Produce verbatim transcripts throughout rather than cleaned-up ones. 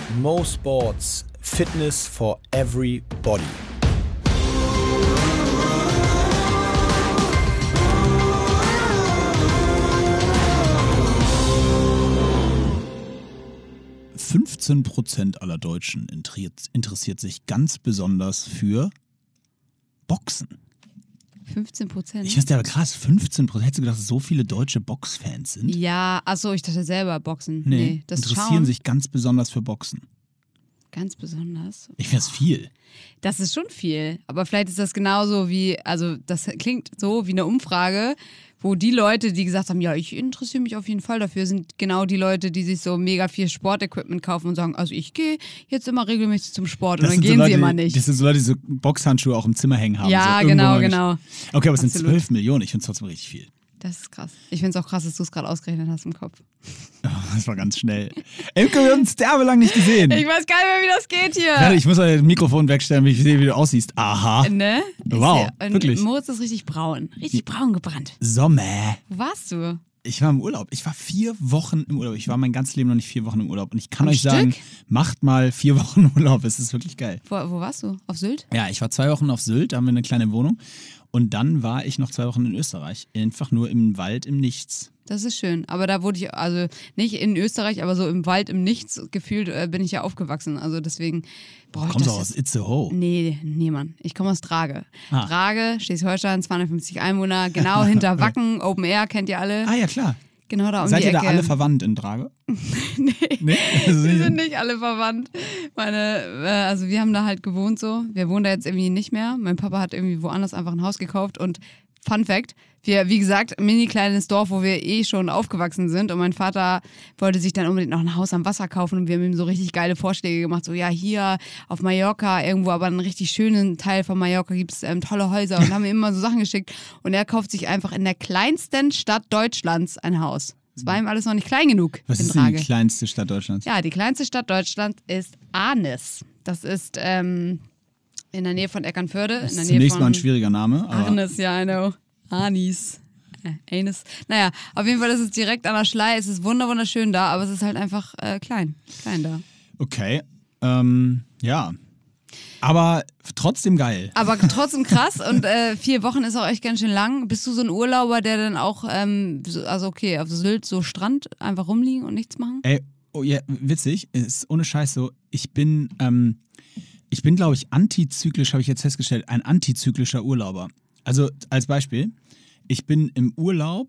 Mo Sports, Fitness for everybody. fünfzehn Prozent aller Deutschen interessiert sich ganz besonders für Boxen. fünfzehn Prozent? Ich finde aber krass, fünfzehn Prozent. Hättest du gedacht, dass so viele deutsche Boxfans sind? Ja, achso, ich dachte selber Boxen. Nee, nee das interessieren Schauen. sich ganz besonders für Boxen. Ganz besonders? Ich finde es viel. Das ist schon viel. Aber vielleicht ist das genauso wie, also das klingt so wie eine Umfrage, wo die Leute, die gesagt haben, ja, ich interessiere mich auf jeden Fall dafür, sind genau die Leute, die sich so mega viel Sportequipment kaufen und sagen, also ich gehe jetzt immer regelmäßig zum Sport und Das dann sind gehen so Leute, sie immer nicht. Das sind so Leute, die so Boxhandschuhe auch im Zimmer hängen haben. Ja, so genau, irgendwo genau. Okay, aber es sind Absolut. zwölf Millionen. Ich finde es trotzdem richtig viel. Das ist krass. Ich finde es auch krass, dass du es gerade ausgerechnet hast im Kopf. Oh, das war ganz schnell. Emke, wir haben uns derbelang nicht gesehen. Ich weiß gar nicht mehr, wie das geht hier. Warte, ich muss mal das Mikrofon wegstellen, wie ich sehe, wie du aussiehst. Aha. Ne? Wow, Ich seh- wirklich. Moritz ist richtig braun. Richtig braun gebrannt. Sommer. Wo warst du? Ich war im Urlaub. Ich war vier Wochen im Urlaub. Ich war mein ganzes Leben noch nicht vier Wochen im Urlaub. Und ich kann Am euch sagen, Stück? macht mal vier Wochen Urlaub. Es ist wirklich geil. Wo, wo warst du? Auf Sylt? Ja, ich war zwei Wochen auf Sylt, da haben wir eine kleine Wohnung. Und dann war ich noch zwei Wochen in Österreich. Einfach nur im Wald, im Nichts. Das ist schön. Aber da wurde ich, also nicht in Österreich, aber so im Wald, im Nichts gefühlt, äh, bin ich ja aufgewachsen. Also deswegen brauche ich Kommst du das aus jetzt- Itzehoe? Nee, nee, Mann. Ich komme aus Drage. Ah. Drage, Schleswig-Holstein, zweihundertfünfzig Einwohner, genau hinter Wacken, Open Air, kennt ihr alle. Ah ja, klar. Genau da um Seid die ihr da Ecke. alle verwandt in Drage? Nee, Nee? Also wir nicht- sind nicht alle verwandt. Meine, äh, also wir haben da halt gewohnt so. Wir wohnen da jetzt irgendwie nicht mehr. Mein Papa hat irgendwie woanders einfach ein Haus gekauft und Fun Fact, wir, wie gesagt, ein mini kleines Dorf, wo wir eh schon aufgewachsen sind und mein Vater wollte sich dann unbedingt noch ein Haus am Wasser kaufen und wir haben ihm so richtig geile Vorschläge gemacht, so ja, hier auf Mallorca irgendwo, aber einen richtig schönen Teil von Mallorca gibt es ähm, tolle Häuser und haben ihm immer so Sachen geschickt und er kauft sich einfach in der kleinsten Stadt Deutschlands ein Haus. Das war ihm alles noch nicht klein genug. Was in ist denn die Drage. kleinste Stadt Deutschlands? Ja, die kleinste Stadt Deutschlands ist Arnis. Das ist ähm, in der Nähe von Eckernförde. Das in der ist Nähe zunächst von mal ein schwieriger Name. Aber Arnis, ja, I know. Arnis. Äh, Anis. Naja, auf jeden Fall ist es direkt an der Schlei. Es ist wunder wunderschön da, aber es ist halt einfach äh, klein. Klein da. okay. Ähm, ja. Aber trotzdem geil. Aber trotzdem krass und äh, vier Wochen ist auch echt ganz schön lang. Bist du so ein Urlauber, der dann auch, ähm, so, also okay, auf Sylt so Strand einfach rumliegen und nichts machen? Ey, oh ja, witzig, ist ohne Scheiß so, ich bin, ähm, ich bin, glaube ich, antizyklisch, habe ich jetzt festgestellt, ein antizyklischer Urlauber. Also als Beispiel, ich bin im Urlaub,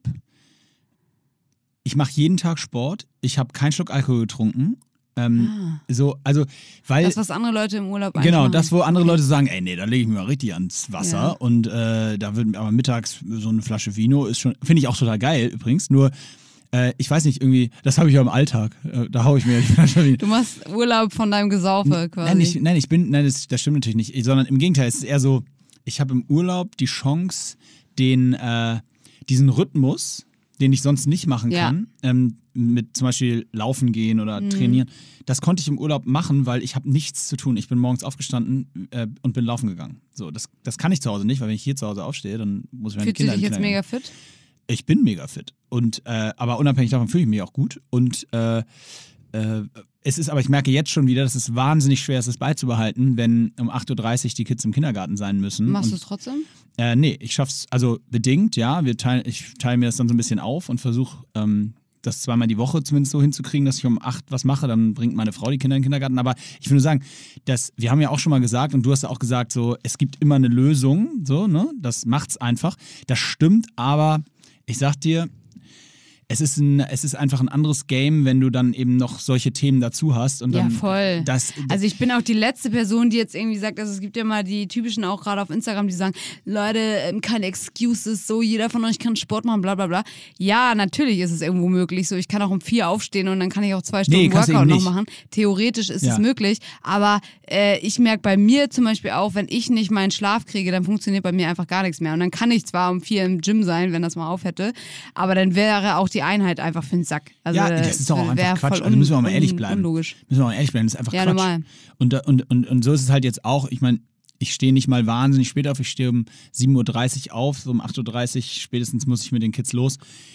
ich mache jeden Tag Sport, ich habe keinen Schluck Alkohol getrunken. Ähm, Ah. So, also, weil. Das, was andere Leute im Urlaub eigentlich Genau, machen. das, wo andere Okay. Leute sagen, ey, nee, da lege ich mich mal richtig ans Wasser. Ja. Und äh, da wird aber mittags so eine Flasche Vino ist schon, finde ich auch total geil übrigens. Nur, äh, ich weiß nicht, irgendwie, das habe ich ja im Alltag. Äh, da haue ich mir die Flasche Vino. Du machst Urlaub von deinem Gesaufe quasi. Nein, ich, nein, ich bin, nein, das, das stimmt natürlich nicht. Sondern im Gegenteil, es ist eher so, ich habe im Urlaub die Chance, den, äh, diesen Rhythmus, den ich sonst nicht machen Ja. kann, ähm, mit zum Beispiel laufen gehen oder Mhm. trainieren, das konnte ich im Urlaub machen, weil ich habe nichts zu tun. Ich bin morgens aufgestanden äh, und bin laufen gegangen. So, das, das kann ich zu Hause nicht, weil wenn ich hier zu Hause aufstehe, dann muss ich meine Fühlst du Kinder dich im jetzt Kindergarten- mega fit? Ich bin mega fit. Und, äh, aber unabhängig davon fühle ich mich auch gut. Und äh, äh, es ist, aber ich merke jetzt schon wieder, dass es wahnsinnig schwer ist, es beizubehalten, wenn um acht Uhr dreißig die Kids im Kindergarten sein müssen. Machst du Und es trotzdem? äh, nee, ich schaff's, also bedingt, ja. Wir teil, ich teile mir das dann so ein bisschen auf und versuche, ähm, das zweimal die Woche zumindest so hinzukriegen, dass ich um acht was mache, dann bringt meine Frau die Kinder in den Kindergarten. Aber ich will nur sagen, dass, wir haben ja auch schon mal gesagt, und du hast ja auch gesagt, so, es gibt immer eine Lösung, so, ne? Das macht's einfach. Das stimmt, aber ich sag dir, es ist, ein, es ist einfach ein anderes Game, wenn du dann eben noch solche Themen dazu hast. Und Ja, dann, voll. Das, Also ich bin auch die letzte Person, die jetzt irgendwie sagt, also es gibt ja mal die typischen auch gerade auf Instagram, die sagen, Leute, ähm, keine Excuses, so jeder von euch kann Sport machen, bla bla bla. Ja, natürlich ist es irgendwo möglich, so ich kann auch um vier aufstehen und dann kann ich auch zwei Stunden Nee, kannst du Workout eben noch nicht. machen. Theoretisch ist Ja. es möglich, aber äh, ich merke bei mir zum Beispiel auch, wenn ich nicht meinen Schlaf kriege, dann funktioniert bei mir einfach gar nichts mehr und dann kann ich zwar um vier im Gym sein, wenn das mal auf hätte, aber dann wäre auch die Einheit einfach für den Sack. Also, ja, das ist doch auch wär einfach Quatsch. voll Also müssen wir auch mal un- ehrlich un- bleiben. Unlogisch. Müssen wir mal ehrlich bleiben, das ist einfach Ja, Quatsch. normal. Und, da- und, und, und so ist es halt jetzt auch. Ich meine, ich stehe nicht mal wahnsinnig spät auf. Ich stehe um sieben Uhr dreißig auf, so um acht Uhr dreißig spätestens muss ich mit den Kids los.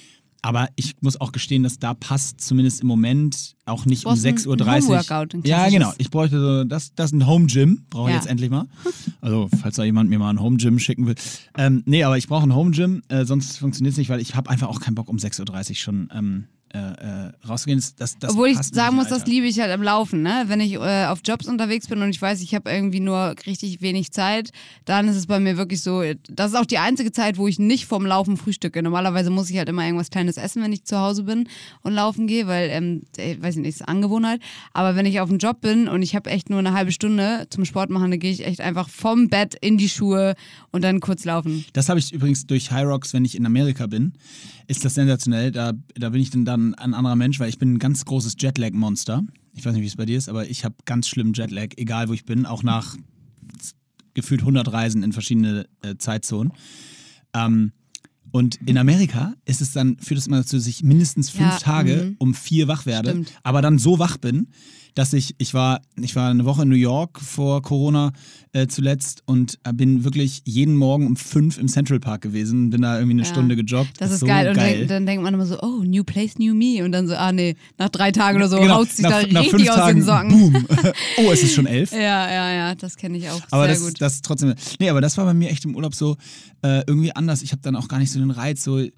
Aber ich muss auch gestehen, dass da passt zumindest im Moment auch nicht um sechs Uhr dreißig. Ein Homeworkout, ein ja, genau. Ich bräuchte so, das, das ist ein Home Gym, brauche ich Ja. jetzt endlich mal. Also, falls da jemand mir mal ein Home Gym schicken will. Ähm, nee, aber ich brauche ein Home Gym, äh, sonst funktioniert es nicht, weil ich habe einfach auch keinen Bock, um sechs Uhr dreißig schon ähm, äh, äh, rauszugehen. Das, das Obwohl ich passt sagen nicht, muss, das Alter. liebe ich halt am Laufen. Ne? Wenn ich äh, auf Jobs unterwegs bin und ich weiß, ich habe irgendwie nur richtig wenig Zeit, dann ist es bei mir wirklich so, das ist auch die einzige Zeit, wo ich nicht vorm Laufen frühstücke. Normalerweise muss ich halt immer irgendwas Kleines essen, wenn ich zu Hause bin und laufen gehe, weil, ähm, ich weiß nicht, ist Angewohnheit. Aber wenn ich auf dem Job bin und ich habe echt nur eine halbe Stunde zum Sport machen, dann gehe ich echt einfach vom Bett in die Schuhe und dann kurz laufen. Das habe ich übrigens durch High Rocks, wenn ich in Amerika bin, ist das sensationell. Da, da bin ich dann, dann ein anderer Mensch, weil ich bin ein ganz großes Jetlag-Monster. Ich weiß nicht, wie es bei dir ist, aber ich habe ganz schlimmen Jetlag, egal wo ich bin, auch nach gefühlt hundert Reisen in verschiedene äh, Zeitzonen. Ähm, und in Amerika ist es dann, führt es immer dazu, dass ich mindestens fünf Ja, Tage mhm. um vier wach werde, Stimmt. aber dann so wach bin, dass ich, ich war, ich war eine Woche in New York vor Corona äh, zuletzt und äh, bin wirklich jeden Morgen um fünf im Central Park gewesen, bin da irgendwie eine Ja. Stunde gejoggt. Das ist so geil. Und geil. Dann, dann denkt man immer so, oh, new place, new me. Und dann so, ah nee, nach drei Tagen oder so Genau, haut sich nach, da nach richtig fünf aus Tagen, den Socken. boom. Oh, es ist schon elf. Ja, ja, ja, das kenne ich auch Aber sehr das, gut. das ist trotzdem. Nee, aber das war bei mir echt im Urlaub so äh, irgendwie anders. Ich habe dann auch gar nicht so den Reiz, so. äh,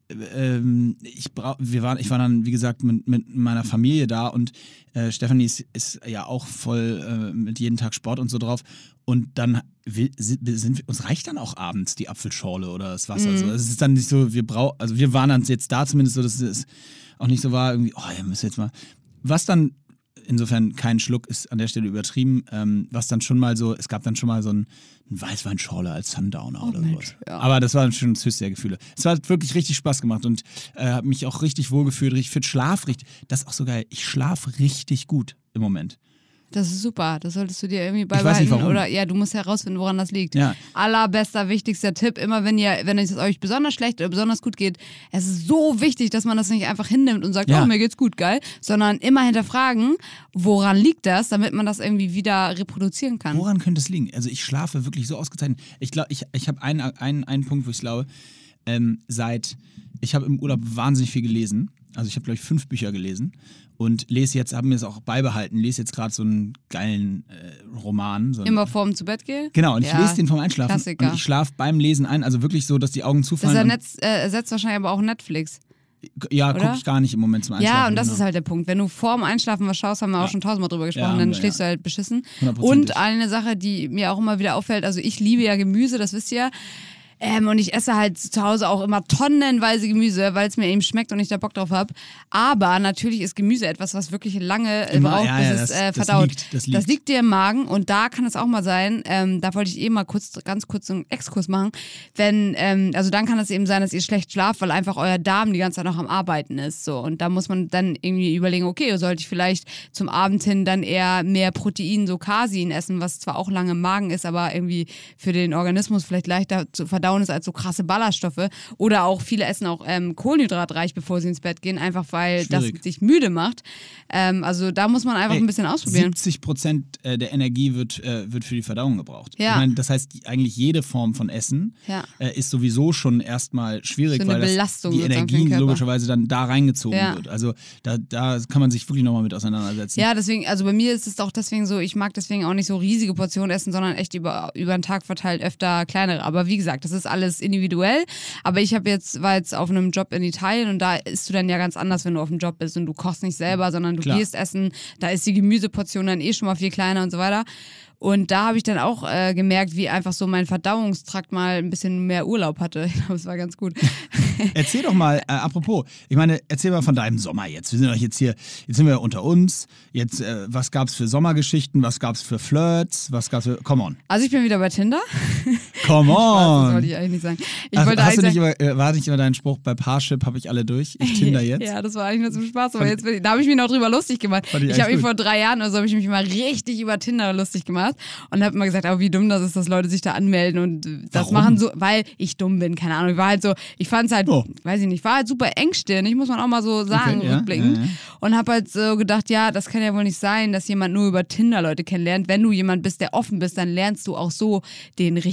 Ähm, ich, brauch, wir waren, ich war dann, wie gesagt, mit, mit meiner Familie da und äh, Stefanie ist, ist ja auch voll äh, mit jeden Tag Sport und so drauf. Und dann will, sind, wir, uns reicht dann auch abends die Apfelschorle oder das Wasser. Mhm. So. Es ist dann nicht so, wir brauchen, also wir waren dann jetzt da zumindest so, dass es auch nicht so war, irgendwie, oh, ihr müsst jetzt mal. Was dann insofern kein Schluck ist an der Stelle übertrieben, ähm, was dann schon mal so, es gab dann schon mal so ein, ein Weißweinschorle als Sundowner oder Mensch, sowas. ja. Aber das war schon das höchste der Gefühle. Es hat wirklich richtig Spaß gemacht und äh, habe mich auch richtig wohlgefühlt, richtig fit, schlaf richtig. Das ist auch so geil. Ich schlafe richtig gut im Moment. Das ist super. Das solltest du dir irgendwie weiß beibehalten. nicht, warum. Oder ja, du musst herausfinden, woran das liegt. Ja. Allerbester, wichtigster Tipp, immer wenn ihr, wenn es euch besonders schlecht oder besonders gut geht, es ist so wichtig, dass man das nicht einfach hinnimmt und sagt, Ja. oh, mir geht's gut, geil, sondern immer hinterfragen, woran liegt das, damit man das irgendwie wieder reproduzieren kann. Woran könnte es liegen? Also ich schlafe wirklich so ausgezeichnet. Ich glaube, ich, ich habe einen, einen, einen Punkt, wo ich glaube, ähm, seit, ich habe im Urlaub wahnsinnig viel gelesen. Also ich habe, glaube ich, fünf Bücher gelesen und lese jetzt, habe mir das auch beibehalten, lese jetzt gerade so einen geilen äh, Roman. So einen, Immer vorm zu Bett gehen? Genau, und ich Ja, lese den vorm Einschlafen Klassiker. und ich schlafe beim Lesen ein, also wirklich so, dass die Augen Das zufallen. ersetzt, äh, ersetzt wahrscheinlich aber auch Netflix. und, ja, oder? gucke ich gar nicht im Moment zum Einschlafen. Ja, und das genau. ist halt der Punkt. Wenn du vorm Einschlafen was schaust, haben wir auch Ja. schon tausendmal drüber gesprochen, Ja, haben dann wir, schläfst ja. du halt beschissen. Hundertprozentig. Und eine Sache, die mir auch immer wieder auffällt, also ich liebe ja Gemüse, das wisst ihr ja. Ähm, und ich esse halt zu Hause auch immer tonnenweise Gemüse, weil es mir eben schmeckt und ich da Bock drauf habe. Aber natürlich ist Gemüse etwas, was wirklich lange äh, Immer, braucht, ja, bis ja, es das- äh, das verdaut. liegt, das liegt. das liegt dir im Magen und da kann es auch mal sein, ähm, da wollte ich eben mal kurz, ganz kurz einen Exkurs machen, wenn, ähm, also dann kann es eben sein, dass ihr schlecht schlaft, weil einfach euer Darm die ganze Zeit noch am Arbeiten ist. So. Und da muss man dann irgendwie überlegen, okay, sollte ich vielleicht zum Abend hin dann eher mehr Protein, so Casein essen, was zwar auch lange im Magen ist, aber irgendwie für den Organismus vielleicht leichter zu verdauen ist als so krasse Ballaststoffe. Oder auch viele essen auch ähm, kohlenhydratreich, bevor sie ins Bett gehen, einfach weil Schwierig. das dich müde macht. Ähm, also da muss man einfach Ey, ein bisschen ausprobieren. siebzig Prozent der Energie wird, äh, wird für die Verdauung gebraucht. Ja. Ich meine, das heißt, die- eigentlich jede Form von Essen Ja. äh, ist sowieso schon erstmal schwierig, So eine weil das, Belastung die sozusagen für den Energie Körper. logischerweise dann da reingezogen Ja. wird. Also da, da kann man sich wirklich nochmal mit auseinandersetzen. Ja, deswegen, also bei mir ist es auch deswegen so, ich mag deswegen auch nicht so riesige Portionen essen, sondern echt über, über den Tag verteilt öfter kleinere. Aber wie gesagt, das ist alles individuell. Aber ich habe jetzt, war jetzt auf einem Job in Italien und da isst du dann ja ganz anders, wenn du auf dem Job bist und du kochst nicht selber, sondern du Klar. gehst essen, da ist die Gemüseportion dann eh schon mal viel kleiner und so weiter. Und da habe ich dann auch äh, gemerkt, wie einfach so mein Verdauungstrakt mal ein bisschen mehr Urlaub hatte. Ich glaube, es war ganz gut. Erzähl doch mal, äh, apropos, ich meine, erzähl mal von deinem Sommer jetzt. Wir sind doch jetzt hier, jetzt sind wir unter uns. Jetzt, äh, was gab's für Sommergeschichten, was gab's für Flirts, was gab's für, come on. Also ich bin wieder bei Tinder. Come Spaß, das wollte on. ich eigentlich nicht sagen. Ich Ach, wollte hast du eigentlich nicht sagen, immer, äh, war nicht immer dein Spruch, bei Parship habe ich alle durch, ich Tinder jetzt? Ja, das war eigentlich nur zum Spaß, aber Fand- jetzt bin ich, da habe ich mich noch drüber lustig gemacht. Fand ich Ich habe eigentlich mich gut. vor drei Jahren oder so habe ich mich mal richtig über Tinder lustig gemacht und habe immer gesagt, aber wie dumm das ist, dass Leute sich da anmelden und das Warum? machen so, weil ich dumm bin, keine Ahnung. Ich war halt so, ich fand es halt, Oh. weiß ich nicht, war halt super engstirnig, muss man auch mal so sagen, Okay, ja, rückblickend. ja, ja. Und habe halt so gedacht, ja, das kann ja wohl nicht sein, dass jemand nur über Tinder Leute kennenlernt. Wenn du jemand bist, der offen bist, dann lernst du auch so den richtigen oder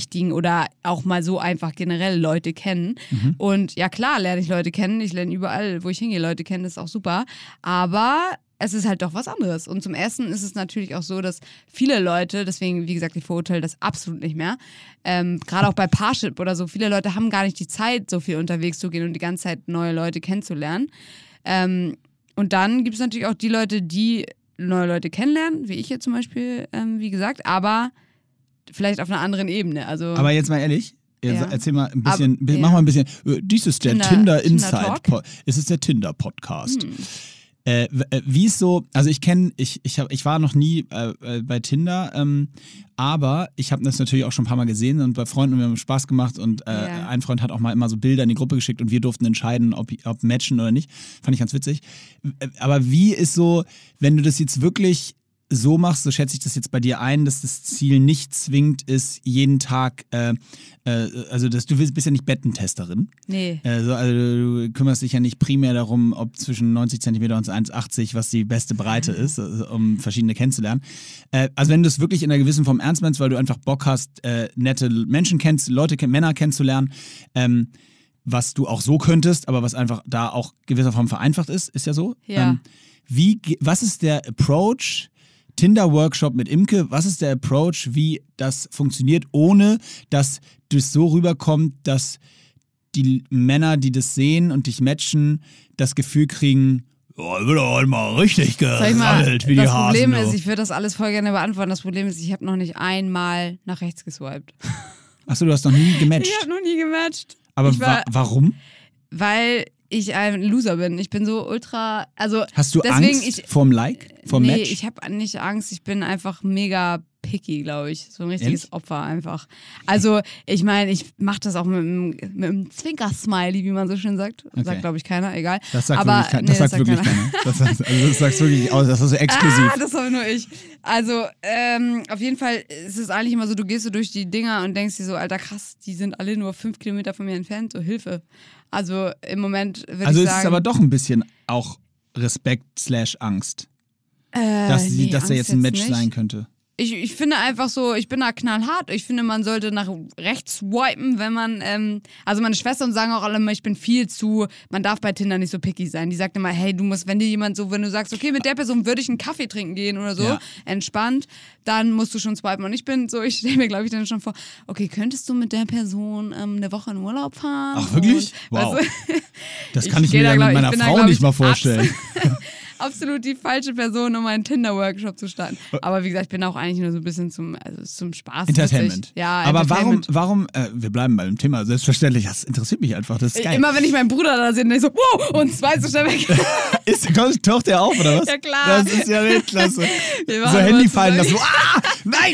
oder auch mal so einfach generell Leute kennen. Mhm. Und ja klar, lerne ich Leute kennen. Ich lerne überall, wo ich hingehe, Leute kennen. Das ist auch super. Aber es ist halt doch was anderes. Und zum Ersten ist es natürlich auch so, dass viele Leute, deswegen, wie gesagt, ich verurteile das absolut nicht mehr, ähm, gerade auch bei Parship oder so, viele Leute haben gar nicht die Zeit, so viel unterwegs zu gehen und die ganze Zeit neue Leute kennenzulernen. Ähm, und dann gibt es natürlich auch die Leute, die neue Leute kennenlernen, wie ich jetzt zum Beispiel, ähm, wie gesagt, aber vielleicht auf einer anderen Ebene. Also, Aber jetzt mal ehrlich, ja. erzähl mal ein bisschen, Aber, mach ja. mal ein bisschen, dies ist der Tinder- Tinder, Tinder Insight, Talk? Po- es ist der Tinder Podcast. Hm. Äh, w- äh, wie ist so, also ich kenne, ich, ich, hab, ich war noch nie äh, äh, bei Tinder, ähm, aber ich habe das natürlich auch schon ein paar Mal gesehen und bei Freunden, wir haben Spaß gemacht und äh, Ja. ein Freund hat auch mal immer so Bilder in die Gruppe geschickt und wir durften entscheiden, ob, ob matchen oder nicht. Fand ich ganz witzig. Äh, Aber wie ist so, wenn du das jetzt wirklich so machst, so schätze ich das jetzt bei dir ein, dass das Ziel nicht zwingend ist, jeden Tag, äh, äh, also dass du willst, bist ja nicht Bettentesterin. Nee. Also, also du kümmerst dich ja nicht primär darum, ob zwischen neunzig Zentimeter und eins Komma achtzig, was die beste Breite ist, also, um verschiedene kennenzulernen. Äh, also wenn du es wirklich in einer gewissen Form ernst meinst, weil du einfach Bock hast, äh, nette Menschen kennst, Leute, Männer kennenzulernen, ähm, was du auch so könntest, aber was einfach da auch gewisser Form vereinfacht ist, ist ja so. Ja. Ähm, wie, ge- was ist der Approach? Tinder-Workshop mit Imke, was ist der Approach, wie das funktioniert, ohne dass das so rüberkommt, dass die Männer, die das sehen und dich matchen, das Gefühl kriegen, oh, ich will doch heute mal richtig Sag ich mal, geraddelt, wie die das Hasen. Problem du. ist, ich würde das alles voll gerne beantworten. Das Problem ist, ich habe noch nicht einmal nach rechts geswiped. Achso, du hast noch nie gematcht. Ich habe noch nie gematcht. Aber ich war, wa warum? weil ich ein Loser bin. Ich bin so ultra, also Hast du deswegen Angst ich, vorm Like, vorm nee, Match? ich habe nicht Angst. Ich bin einfach mega picky, glaube ich. So ein richtiges Ehrlich? Opfer einfach. Also ich meine, ich mache das auch mit, einem- mit einem Zwinker-Smiley, wie man so schön sagt. Okay. Sagt, glaube ich, keiner, egal. Das sagt Aber, wirklich, kein, nee, das sagt sagt wirklich keiner. keiner. Das, sagt- also das sagst wirklich aus, das ist so exklusiv. Ah, das war nur ich. Also, ähm, auf jeden Fall ist es eigentlich immer so, du gehst so durch die Dinger und denkst dir so, Alter, krass, die sind alle nur fünf Kilometer von mir entfernt, so Hilfe. Also im Moment würde Also ich ist sagen... es aber doch ein bisschen auch Respekt slash Angst, äh, dass, sie, nee, dass da Angst jetzt ein Match nicht. sein könnte. Ich, ich finde einfach so, ich bin da knallhart. Ich finde, man sollte nach rechts swipen, wenn man, ähm, also meine Schwestern sagen auch alle immer, ich bin viel zu, man darf bei Tinder nicht so picky sein. Die sagt immer, hey, du musst, wenn dir jemand so, wenn du sagst, okay, mit der Person würde ich einen Kaffee trinken gehen oder so, Ja. entspannt, dann musst du schon swipen. Und ich bin so, ich stelle mir, glaube ich, dann schon vor, okay, könntest du mit der Person ähm, eine Woche in Urlaub fahren? Ach, wirklich? Und, Wow. weißt du, Das kann ich, geh mir da, ja glaub- mit ich meiner bin da, Frau glaub nicht ich, mal vorstellen. absolut die falsche Person, um einen Tinder-Workshop zu starten. Aber wie gesagt, ich bin auch eigentlich nur so ein bisschen zum, also zum Spaß. Entertainment. Witzig. Ja, aber Entertainment. warum, warum, äh, wir bleiben beim Thema, selbstverständlich, das interessiert mich einfach, das ist geil. Immer wenn ich meinen Bruder da sehe, dann ich so, wow, und zwei so schnell weg. ist, taucht der auf, oder was? Ja, klar. Das ist ja Weltklasse. Wir So waren Handy immer fallen lassen, zusammen- so, ah, nein!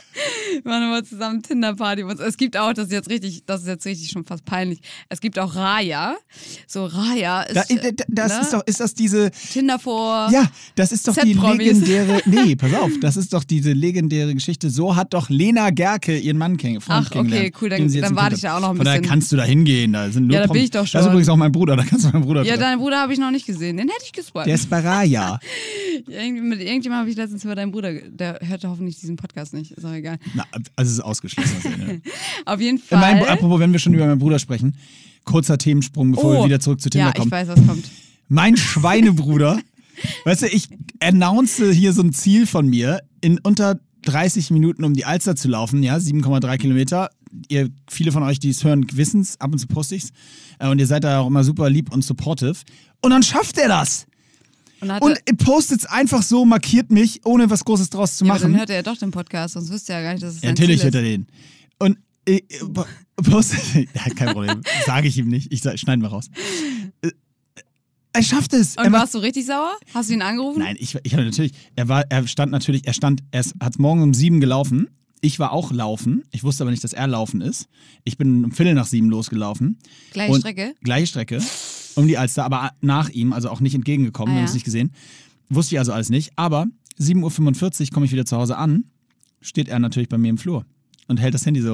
Wir waren immer zusammen Tinder-Party. Und es gibt auch, das ist jetzt richtig, das ist jetzt richtig schon fast peinlich. Es gibt auch Raya. So Raya ist. Da, äh, da- das ne? ist doch, ist das diese, Tinder vor. ja, das ist doch die Z-Promis. legendäre, nee, pass auf, das ist doch diese legendäre Geschichte, so hat doch Lena Gerke ihren Mann kenn, Freund Ach, okay, kennengelernt. cool, dann- den sie jetzt dann im warte Kontakt- ich da auch noch ein Von daher bisschen. kannst du da hingehen, da sind nur Ja, da bin Promis. ich doch Das ist schon. übrigens auch mein Bruder, da kannst du meinen Bruder Ja, treffen. deinen Bruder habe ich noch nicht gesehen. Den hätte ich geswiped. Der ist bei Raya. Irgendwie, mit irgendjemandem habe ich letztens über deinen Bruder, ge- der hörte hoffentlich diesen Podcast nicht. Ist auch egal. Na, also es ist ausgeschlossen. Ja. Auf jeden Äh, Mein, Fall. apropos, wenn wir schon über meinen Bruder sprechen, kurzer Themensprung, bevor Oh. wir wieder zurück zu Tinder Ja, kommen. ich weiß, was kommt. Mein Schweinebruder, weißt du, ich announce hier so ein Ziel von mir, in unter dreißig Minuten um die Alster zu laufen, ja, sieben Komma drei Kilometer. Ihr, viele von euch, die es hören, wissen es, ab und zu poste ich's. Äh, Und ihr seid da auch immer super lieb und supportive. Und dann schafft er das. Und, hatte, Und postet es einfach so, markiert mich, ohne was Großes draus zu ja, aber machen. dann hört er ja doch den Podcast, sonst wüsste er ja gar nicht, dass es Ja, sein natürlich Ziel hört er ist. den. Und äh, äh, postet, ja, kein Problem, sage ich ihm nicht, ich sag, schneiden wir raus. Äh, Er schafft es. Und er warst du richtig sauer? Hast du ihn angerufen? Nein, ich, ich habe natürlich, er war, er stand natürlich, er stand, er hat morgen um sieben gelaufen. Ich war auch laufen. Ich wusste aber nicht, dass er laufen ist. Ich bin um Viertel nach sieben losgelaufen. Gleiche Und- Strecke? Gleiche Strecke. Um die Alster, aber nach ihm, also auch nicht entgegengekommen, Ah, wir haben ja. es nicht gesehen. Wusste ich also alles nicht. Aber sieben Uhr fünfundvierzig komme ich wieder zu Hause an, steht er natürlich bei mir im Flur und hält das Handy so hoch.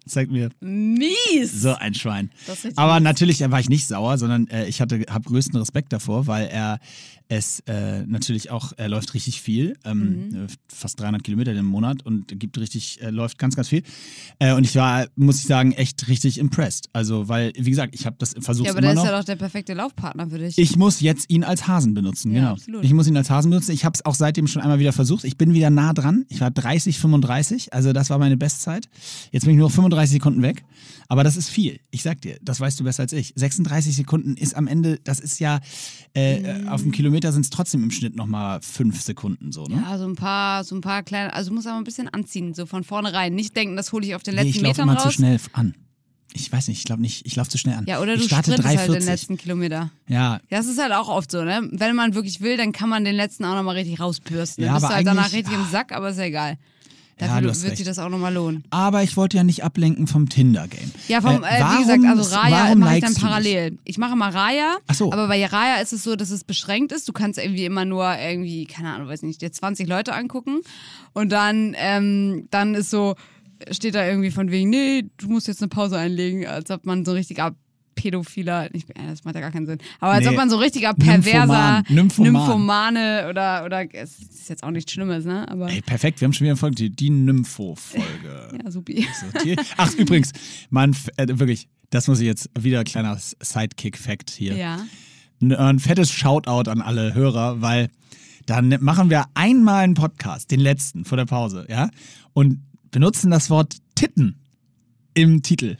Zeigt mir. Mies! So ein Schwein. Das ist richtig Aber mies. natürlich war ich nicht sauer, sondern äh, ich hatte habe größten Respekt davor, weil er es äh, natürlich auch, er läuft richtig viel, ähm, Mhm. fast dreihundert Kilometer im Monat und gibt richtig, äh, läuft ganz, ganz viel. Äh, und ich war, muss ich sagen, echt richtig impressed. Also, weil, wie gesagt, ich habe das versucht Ja, aber immer der noch. ist ja doch der perfekte Laufpartner für dich. Ich muss jetzt ihn als Hasen benutzen, Ja, genau. absolut. Ich muss ihn als Hasen benutzen. Ich habe es auch seitdem schon einmal wieder versucht. Ich bin wieder nah dran. Ich war dreißig, fünfunddreißig, also das war meine Bestzeit. Jetzt bin ich nur fünfunddreißig Sekunden weg. Aber das ist viel. Ich sag dir, das weißt du besser als ich. sechsunddreißig Sekunden ist am Ende, das ist ja, äh, Mhm. auf dem Kilometer sind es trotzdem im Schnitt nochmal fünf Sekunden so, ne? Ja, so ein paar, so ein paar kleine, also du musst aber ein bisschen anziehen, so von vornherein. Nicht denken, das hole ich auf den Nee, letzten ich laufe Metern immer raus. zu schnell an. Ich weiß nicht, ich glaube nicht, ich laufe zu schnell an. Ja, oder ich du starte sprintest halt den drei vierzig. letzten Kilometer. Ja, Das ist halt auch oft so, ne? Wenn man wirklich will, dann kann man den letzten auch nochmal richtig rausbürsten. Ja, Dann bist aber du halt danach eigentlich- richtig im Sack, aber ist ja egal. Ja, Dafür du hast wird recht. sich das auch nochmal lohnen. aber ich wollte ja nicht ablenken vom Tinder-Game. Ja, vom, äh, warum- wie gesagt, also Raya warum mache ich dann likest du parallel. Ich mache mal Raya, Ach so. aber bei Raya ist es so, dass es beschränkt ist. Du kannst irgendwie immer nur irgendwie, keine Ahnung, weiß nicht, dir zwanzig Leute angucken und dann, ähm, dann ist so, steht da irgendwie von wegen, nee, du musst jetzt eine Pause einlegen, als ob man so ein richtiger Pädophiler, nicht, äh, das macht ja gar keinen Sinn, aber als Nee. ob man so richtiger perverser Nymphoman. Nymphoman. Nymphomane oder, oder, es ist jetzt auch nichts Schlimmes, ne, aber, Ey, perfekt, wir haben schon wieder eine Folge, die Nympho-Folge. ja, supi. So, die- Ach, übrigens, man, äh, wirklich, das muss ich jetzt, wieder ein kleiner Sidekick-Fact hier. Ja. Ein, ein fettes Shoutout an alle Hörer, weil dann machen wir einmal einen Podcast, den letzten, vor der Pause, ja, und benutzen das Wort Titten im Titel.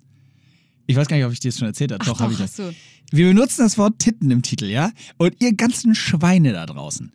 Ich weiß gar nicht, ob ich dir das schon erzählt habe. Ach, Doch, habe ich hast das. du. Wir benutzen das Wort Titten im Titel, ja? Und ihr ganzen Schweine da draußen.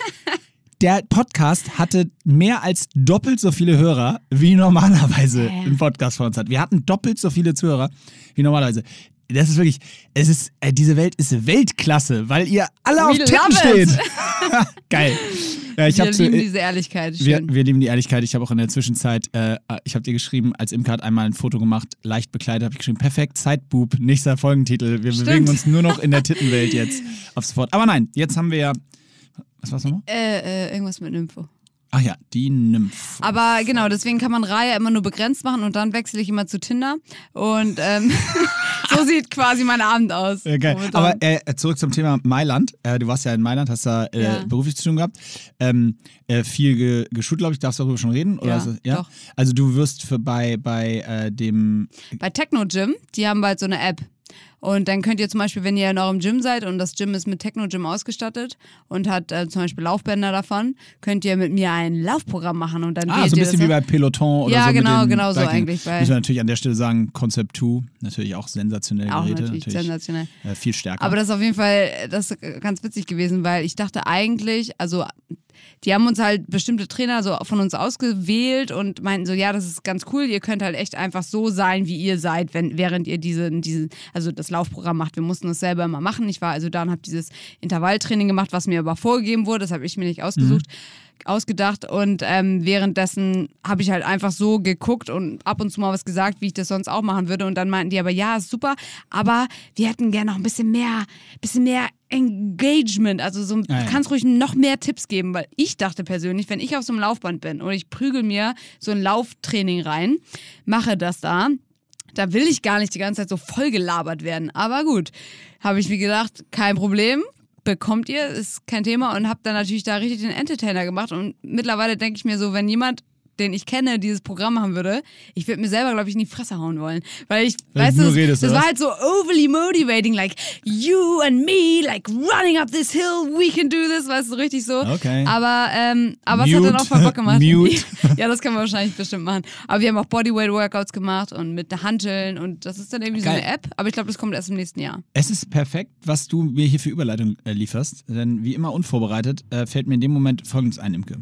Der Podcast hatte mehr als doppelt so viele Hörer, wie normalerweise Hä? ein Podcast von uns hat. Wir hatten doppelt so viele Zuhörer, wie normalerweise. Das ist wirklich, es ist, äh, diese Welt ist Weltklasse, weil ihr alle auf We Titten love it. steht. Geil. Ja, ich Wir hab zu, lieben diese Ehrlichkeit. wir, Schön. wir lieben die Ehrlichkeit. Ich habe auch in der Zwischenzeit, äh, ich habe dir geschrieben, als Imke hat einmal ein Foto gemacht, leicht bekleidet, habe ich geschrieben, perfekt, Sideboob, nächster Folgentitel. Wir Stimmt. bewegen uns nur noch in der Tittenwelt jetzt auf sofort. Aber nein, jetzt haben wir ja, was war's nochmal? Äh, äh, irgendwas mit Nympho. Ach ja, die Nymph. Aber genau, deswegen kann man Raya immer nur begrenzt machen und dann wechsle ich immer zu Tinder. Und ähm, so sieht quasi mein Abend aus. Ja, geil. momentan. Aber äh, zurück zum Thema Mailand. Äh, du warst ja in Mailand, hast da äh, Ja. beruflich zu tun gehabt. Ähm, äh, viel ge geschult, glaube ich. Darfst du darüber schon reden? Oder Ja, ist das, ja? doch. Also du wirst für bei, bei äh, dem... Bei Techno Gym, die haben bald so eine App. Und dann könnt ihr zum Beispiel, wenn ihr in eurem Gym seid und das Gym ist mit Techno Gym ausgestattet und hat äh, zum Beispiel Laufbänder davon, könnt ihr mit mir ein Laufprogramm machen und dann Ah, wählt so ein ihr bisschen das wie an. bei Peloton oder Ja, so. genau, mit den genau so Biking. eigentlich, weil- Müssen wir natürlich an der Stelle sagen, Concept zwei, natürlich auch sensationell Auch Geräte. natürlich sensationell. Äh, viel stärker. Aber das ist auf jeden Fall das ist ganz witzig gewesen, weil ich dachte eigentlich, also die haben uns halt bestimmte Trainer so von uns ausgewählt und meinten so, ja, das ist ganz cool, ihr könnt halt echt einfach so sein, wie ihr seid, wenn, während ihr diese, diese, also das Laufprogramm macht. Wir mussten das selber immer machen. Ich war also da und habe dieses Intervalltraining gemacht, was mir aber vorgegeben wurde, das habe ich mir nicht ausgesucht. ausgedacht und ähm, währenddessen habe ich halt einfach so geguckt und ab und zu mal was gesagt, wie ich das sonst auch machen würde und dann meinten die aber, ja, ist super, aber wir hätten gerne noch ein bisschen mehr, bisschen mehr Engagement, also so, Ah, du ja. kannst ruhig noch mehr Tipps geben, weil ich dachte persönlich, wenn ich auf so einem Laufband bin und ich prügel mir so ein Lauftraining rein, mache das da, da will ich gar nicht die ganze Zeit so voll gelabert werden, aber gut, habe ich mir gedacht, kein Problem, bekommt ihr, ist kein Thema und habe dann natürlich da richtig den Entertainer gemacht und mittlerweile denke ich mir so, wenn jemand, den ich kenne, dieses Programm machen würde, ich würde mir selber, glaube ich, in die Fresse hauen wollen, weil ich, Weil weißt du du, nur das, redest, das oder war was? halt so overly motivating, like you and me, like running up this hill, we can do this, weißt du, richtig so. Okay. Aber, ähm, aber es hat Mute. dann auch voll Bock gemacht. Mute. Ja, das kann man wahrscheinlich bestimmt machen. Aber wir haben auch Bodyweight-Workouts gemacht und mit der Hanteln und das ist dann irgendwie Geil. so eine App, aber ich glaube, das kommt erst im nächsten Jahr. Es ist perfekt, was du mir hier für Überleitung äh, lieferst, denn wie immer unvorbereitet äh, fällt mir in dem Moment Folgendes ein, Imke.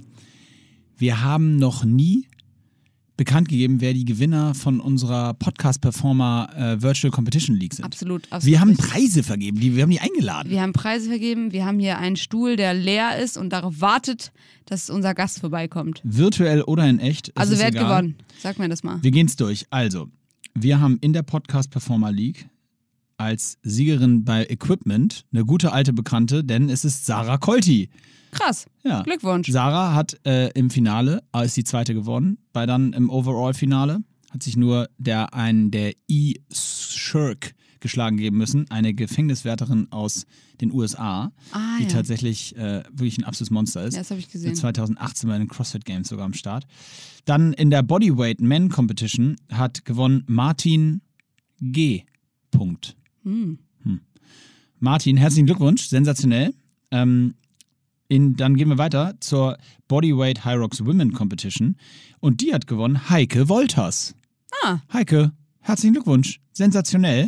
Wir haben noch nie bekannt gegeben, wer die Gewinner von unserer Podcast-Performer äh, Virtual Competition League sind. Absolut, absolut. Wir haben richtig. Preise vergeben, die, wir haben die eingeladen. Wir haben Preise vergeben, wir haben hier einen Stuhl, der leer ist und darauf wartet, dass unser Gast vorbeikommt. Virtuell oder in echt. es Also ist wer hat egal. gewonnen? Sag mir das mal. Wir gehen's durch. Also, wir haben in der Podcast-Performer League als Siegerin bei Equipment eine gute alte Bekannte, denn es ist Sarah Kolti. Krass. Ja. Glückwunsch. Sarah hat äh, im Finale, äh, ist die zweite geworden, bei dann im Overall-Finale, hat sich nur der einen der E-Shirk geschlagen geben müssen, eine Gefängniswärterin aus den U S A, Ah, die ja. tatsächlich äh, wirklich ein absolutes Monster ist. Ja, das habe ich gesehen. zwanzig achtzehn bei den CrossFit Games sogar am Start. Dann in der Bodyweight Men Competition hat gewonnen Martin G. Punkt. Hm. Martin, herzlichen Glückwunsch, sensationell. Ähm, in, dann gehen wir weiter zur Bodyweight High Rocks Women Competition und die hat gewonnen Heike Wolters. Ah. Heike, herzlichen Glückwunsch, sensationell.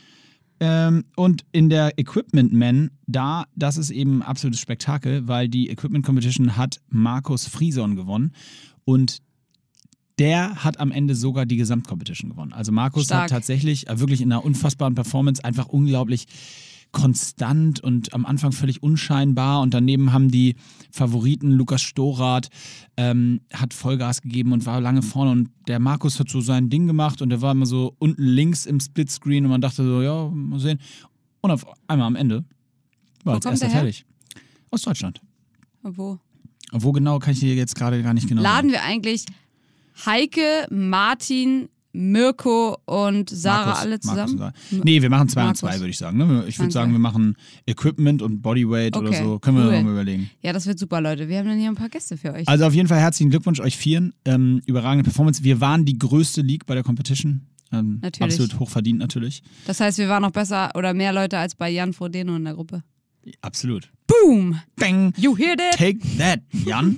Ähm, und in der Equipment Men, da, das ist eben ein absolutes Spektakel, weil die Equipment Competition hat Markus Frieson gewonnen und der hat am Ende sogar die Gesamtcompetition gewonnen. Also Markus Stark. hat tatsächlich äh, wirklich in einer unfassbaren Performance einfach unglaublich konstant und am Anfang völlig unscheinbar und daneben haben die Favoriten Lukas Storath ähm, hat Vollgas gegeben und war lange vorne und der Markus hat so sein Ding gemacht und der war immer so unten links im Splitscreen und man dachte so, ja, mal sehen. Und auf einmal am Ende war Wo als kommt erster der her? fertig. Aus Deutschland. Wo? Wo genau, kann ich dir jetzt gerade gar nicht genau Laden sagen. wir eigentlich Heike, Martin, Mirko und Sarah Markus, alle zusammen? Markus und Sarah. Nee, wir machen zwei Markus. und zwei, würde ich sagen. Ne? Ich Zwei würde und sagen, zwei. wir machen Equipment und Bodyweight oder Okay, so. Können wir cool. noch mal überlegen. Ja, das wird super, Leute. Wir haben dann hier ein paar Gäste für euch. Also auf jeden Fall herzlichen Glückwunsch euch Vieren. Ähm, überragende Performance. Wir waren die größte League bei der Competition. Ähm, Natürlich. Absolut hochverdient natürlich. Das heißt, wir waren noch besser oder mehr Leute als bei Jan Frodeno in der Gruppe. Absolut. Boom! Bang! You hear that? Take that, Jan.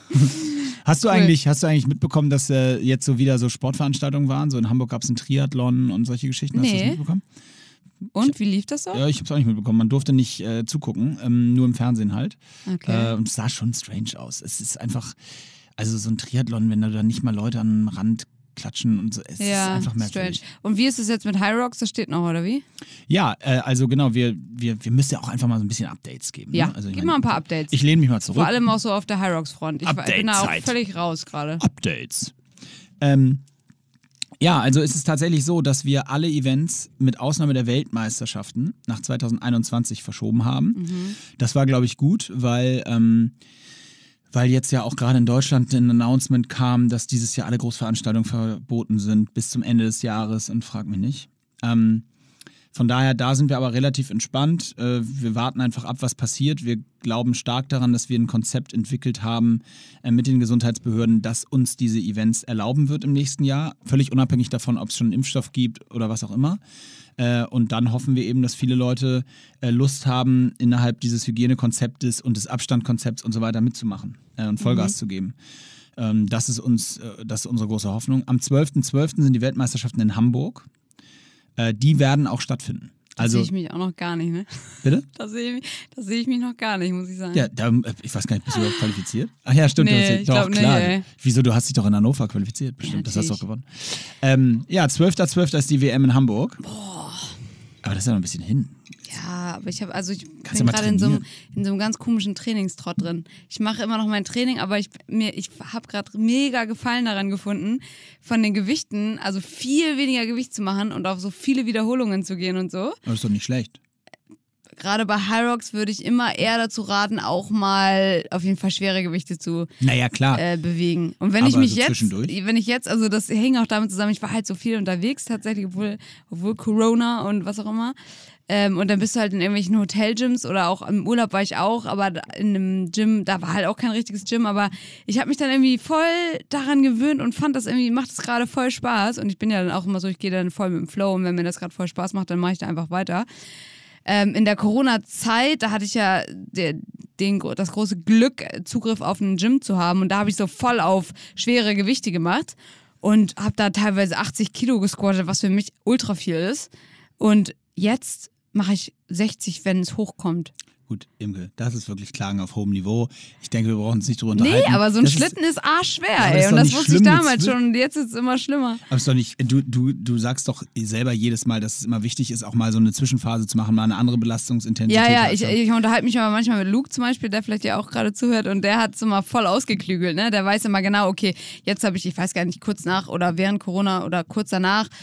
Hast du, Cool. eigentlich, hast du eigentlich mitbekommen, dass äh, jetzt so wieder so Sportveranstaltungen waren? So in Hamburg gab es einen Triathlon und solche Geschichten. Hast du Nee. das mitbekommen? Und, wie lief das so? Ja, ich habe es auch nicht mitbekommen. Man durfte nicht äh, zugucken, ähm, nur im Fernsehen halt. Okay. Äh, und es sah schon strange aus. Es ist einfach, also so ein Triathlon, wenn da dann nicht mal Leute am Rand klatschen und so, es ist ja, einfach merkwürdig. strange. Und wie ist es jetzt mit High Rocks? Das steht noch, oder wie? Ja, äh, also genau, wir, wir, wir müssen ja auch einfach mal so ein bisschen Updates geben. Ja, ne? also ich gib mein, mal ein paar Updates. Ich lehne mich mal zurück. Vor allem auch so auf der High Rocks Front. Ich war- bin da auch Update-Zeit. völlig raus gerade. Updates. Ähm, ja, also ist es tatsächlich so, dass wir alle Events mit Ausnahme der Weltmeisterschaften nach zwanzig einundzwanzig verschoben haben. Mhm. Das war, glaube ich, gut, weil, ähm, weil jetzt ja auch gerade in Deutschland ein Announcement kam, dass dieses Jahr alle Großveranstaltungen verboten sind bis zum Ende des Jahres und frag mich nicht. Ähm, Von daher, da sind wir aber relativ entspannt. Äh, Wir warten einfach ab, was passiert. Wir glauben stark daran, dass wir ein Konzept entwickelt haben äh, mit den Gesundheitsbehörden, das uns diese Events erlauben wird im nächsten Jahr. Völlig unabhängig davon, ob es schon einen Impfstoff gibt oder was auch immer. Äh, Und dann hoffen wir eben, dass viele Leute äh, Lust haben, innerhalb dieses Hygienekonzeptes und des Abstandkonzepts und so weiter mitzumachen äh, und Vollgas Mhm. zu geben. Ähm, Das ist uns, äh, das ist unsere große Hoffnung. Am zwölften zwölften sind die Weltmeisterschaften in Hamburg. Äh, Die werden auch stattfinden. Da Also, sehe ich mich auch noch gar nicht, ne? bitte? Da sehe ich, mich- da sehe ich mich noch gar nicht, muss ich sagen. Ja, da, äh, ich weiß gar nicht, bist du überhaupt qualifiziert? Ach ja, stimmt. Nee, du hast dich- ich doch, glaub nicht, klar. ey. Wieso, du hast dich doch in Hannover qualifiziert, bestimmt. Ja, das hast du doch natürlich. gewonnen. Ähm, ja, zwölfter zwölfter ist die W M in Hamburg. Boah. Aber das ist ja noch ein bisschen hin. Ja, aber ich habe, also ich Kannst bin du mal gerade in so, einem, trainieren. in so einem ganz komischen Trainingstrott drin. Ich mache immer noch mein Training, aber ich, mir, ich habe gerade mega Gefallen daran gefunden, von den Gewichten, also viel weniger Gewicht zu machen und auf so viele Wiederholungen zu gehen und so. Das ist doch nicht schlecht. Gerade bei High Rocks würde ich immer eher dazu raten, auch mal auf jeden Fall schwere Gewichte zu Naja, klar. äh, bewegen. Und wenn ich Aber mich so jetzt, zwischendurch? wenn ich jetzt, also das hängt auch damit zusammen, ich war halt so viel unterwegs tatsächlich, obwohl, obwohl Corona und was auch immer. Ähm, und dann bist du halt in irgendwelchen Hotelgyms oder auch im Urlaub war ich auch, aber da- in einem Gym, da war halt auch kein richtiges Gym, aber ich habe mich dann irgendwie voll daran gewöhnt und fand das irgendwie, macht es gerade voll Spaß. Und ich bin ja dann auch immer so, ich gehe dann voll mit dem Flow und wenn mir das gerade voll Spaß macht, dann mache ich da einfach weiter. Ähm, in der Corona-Zeit, da hatte ich ja der, den, das große Glück, Zugriff auf ein Gym zu haben. Und da habe ich so voll auf schwere Gewichte gemacht und habe da teilweise achtzig Kilo gesquattet, was für mich ultra viel ist. Und jetzt mache ich sechzig, wenn es hochkommt. Gut, Imke, das ist wirklich Klagen auf hohem Niveau. Ich denke, wir brauchen uns nicht drüber Nee, unterhalten. aber so ein Das ist- Schlitten ist arschschwer, aber das ey. ist Und doch das nicht wusste ich schlimm, damals jetzt will- schon und jetzt ist es immer schlimmer. Aber ist doch nicht, du, du, du sagst doch selber jedes Mal, dass es immer wichtig ist, auch mal so eine Zwischenphase zu machen, mal eine andere Belastungsintensität. Ja, ja, halt ich, zu haben. ich unterhalte mich aber manchmal mit Luke zum Beispiel, der vielleicht ja auch gerade zuhört und der hat es immer voll ausgeklügelt, ne? Der weiß immer genau, okay, jetzt habe ich, ich weiß gar nicht, kurz nach oder während Corona oder kurz danach,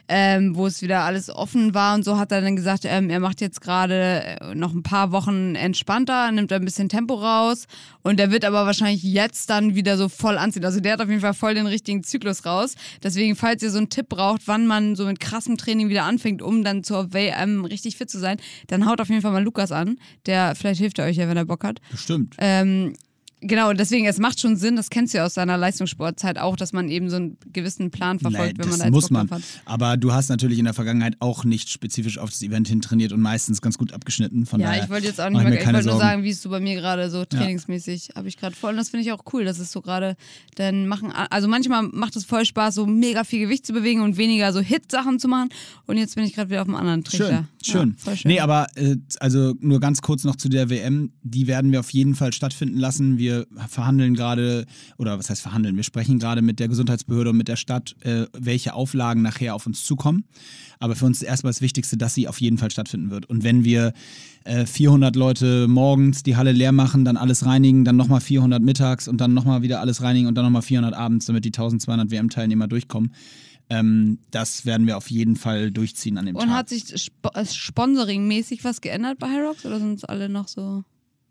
ähm, wo es wieder alles offen war und so, hat er dann gesagt, ähm, er macht jetzt gerade noch ein paar Wochen entspannter, nimmt ein bisschen Tempo raus und der wird aber wahrscheinlich jetzt dann wieder so voll anziehen. Also der hat auf jeden Fall voll den richtigen Zyklus raus. Deswegen, falls ihr so einen Tipp braucht, wann man so mit krassem Training wieder anfängt, um dann zur W M richtig fit zu sein, dann haut auf jeden Fall mal Lukas an. Der, vielleicht hilft er euch ja, wenn er Bock hat. Bestimmt. Ähm, Genau, und deswegen, es macht schon Sinn, das kennst du ja aus deiner Leistungssportzeit auch, dass man eben so einen gewissen Plan verfolgt, Nein, wenn man das da jetzt muss Bock man. drauf hat. Aber du hast natürlich in der Vergangenheit auch nicht spezifisch auf das Event hin trainiert und meistens ganz gut abgeschnitten. Von Ja, daher ich wollte jetzt auch mach nicht ich mal, mir ich keine wollte nur Sorgen. sagen, wie es so bei mir gerade so trainingsmäßig habe ich gerade voll. Und das finde ich auch cool, dass es so gerade dann machen, also manchmal macht es voll Spaß, so mega viel Gewicht zu bewegen und weniger so Hit-Sachen zu machen. Und jetzt bin ich gerade wieder auf einem anderen Trichter. Schön, schön. Ja, voll schön. Nee, aber äh, also nur ganz kurz noch zu der W M. Die werden wir auf jeden Fall stattfinden lassen. Wir verhandeln gerade, oder was heißt verhandeln? Wir sprechen gerade mit der Gesundheitsbehörde und mit der Stadt, äh, welche Auflagen nachher auf uns zukommen. Aber für uns ist erstmal das Wichtigste, dass sie auf jeden Fall stattfinden wird. Und wenn wir äh, vierhundert Leute morgens die Halle leer machen, dann alles reinigen, dann nochmal vierhundert mittags und dann nochmal wieder alles reinigen und dann nochmal vierhundert abends, damit die eintausendzweihundert W M-Teilnehmer durchkommen, ähm, das werden wir auf jeden Fall durchziehen an dem Und Tag. hat sich sp sponsoringmäßig was geändert bei Hyrox oder sind es alle noch so?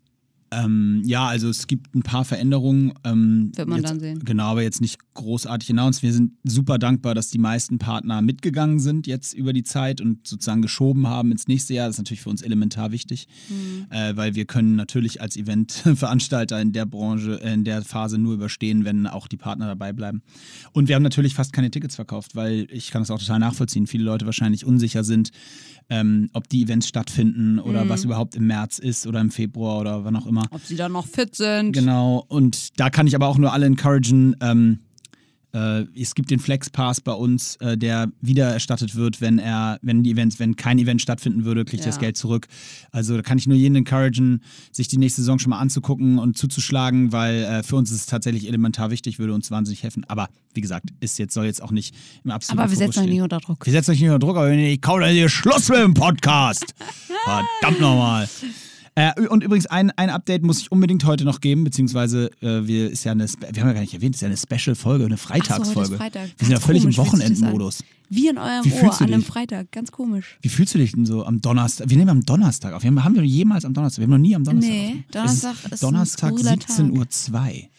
Ähm, ja, also es gibt ein paar Veränderungen. Ähm, Wird man jetzt, dann sehen. Genau, aber jetzt nicht großartig announced. Wir sind super dankbar, dass die meisten Partner mitgegangen sind jetzt über die Zeit und sozusagen geschoben haben ins nächste Jahr. Das ist natürlich für uns elementar wichtig, Mhm. äh, weil wir können natürlich als Eventveranstalter in der Branche, äh, in der Phase nur überstehen, wenn auch die Partner dabei bleiben. Und wir haben natürlich fast keine Tickets verkauft, weil ich kann das auch total nachvollziehen. Viele Leute wahrscheinlich unsicher sind, ähm, ob die Events stattfinden oder Mhm. was überhaupt im März ist oder im Februar oder wann auch immer. Ob sie dann noch fit sind. Genau, und da kann ich aber auch nur alle encouragen, ähm, äh, es gibt den Flex-Pass bei uns, äh, der wieder erstattet wird, wenn er, wenn die Events, wenn kein Event stattfinden würde, kriegt Ja. das Geld zurück. Also da kann ich nur jeden encouragen, sich die nächste Saison schon mal anzugucken und zuzuschlagen, weil äh, für uns ist es tatsächlich elementar wichtig, würde uns wahnsinnig helfen. Aber wie gesagt, ist jetzt, soll jetzt auch nicht im absoluten Aber wir Fokus setzen euch stehen. nicht unter Druck. Wir setzen euch nicht unter Druck, aber wenn ihr nicht kaut, dann ist hier Schluss mit dem Podcast. Verdammt nochmal. Äh, und übrigens, ein, ein Update muss ich unbedingt heute noch geben, beziehungsweise äh, wir, ist ja eine, Spe- wir haben ja gar nicht erwähnt, es ist ja eine Special-Folge, eine Freitagsfolge. Ach so, heute ist Freitag. Wir sind ja Ganz völlig komisch im fühlt sich das Wochenendmodus. Wie in eurem Wie Ohr fühlst du an einem dich? Freitag. Ganz komisch. Wie fühlst du dich denn so am Donnerstag? Wir nehmen am Donnerstag auf. Wir haben, haben wir jemals am Donnerstag? Wir haben noch nie am Donnerstag Nee, aufgenommen. Donnerstag Es ist ist ein Donnerstag skurriler siebzehn Uhr zwei.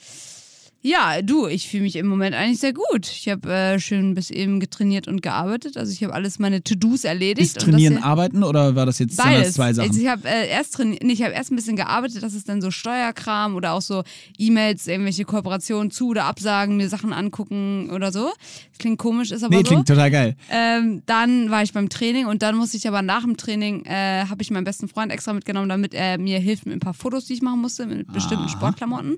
Ja, du, ich fühle mich im Moment eigentlich sehr gut. Ich habe äh, schön bis eben getrainiert und gearbeitet. Also ich habe alles meine To-Dos erledigt. Ist und Trainieren das hier- arbeiten oder war das jetzt sind das Beides. zwei Sachen? Also ich habe äh, erst trainiert, nee, ich habe erst ein bisschen gearbeitet, das ist dann so Steuerkram oder auch so E-Mails, irgendwelche Kooperationen zu oder absagen, mir Sachen angucken oder so. Das klingt komisch, ist aber Nee, so. klingt total geil. Ähm, dann war ich beim Training und dann musste ich aber nach dem Training, äh, habe ich meinen besten Freund extra mitgenommen, damit er mir hilft mit ein paar Fotos, die ich machen musste, mit bestimmten Sportklamotten.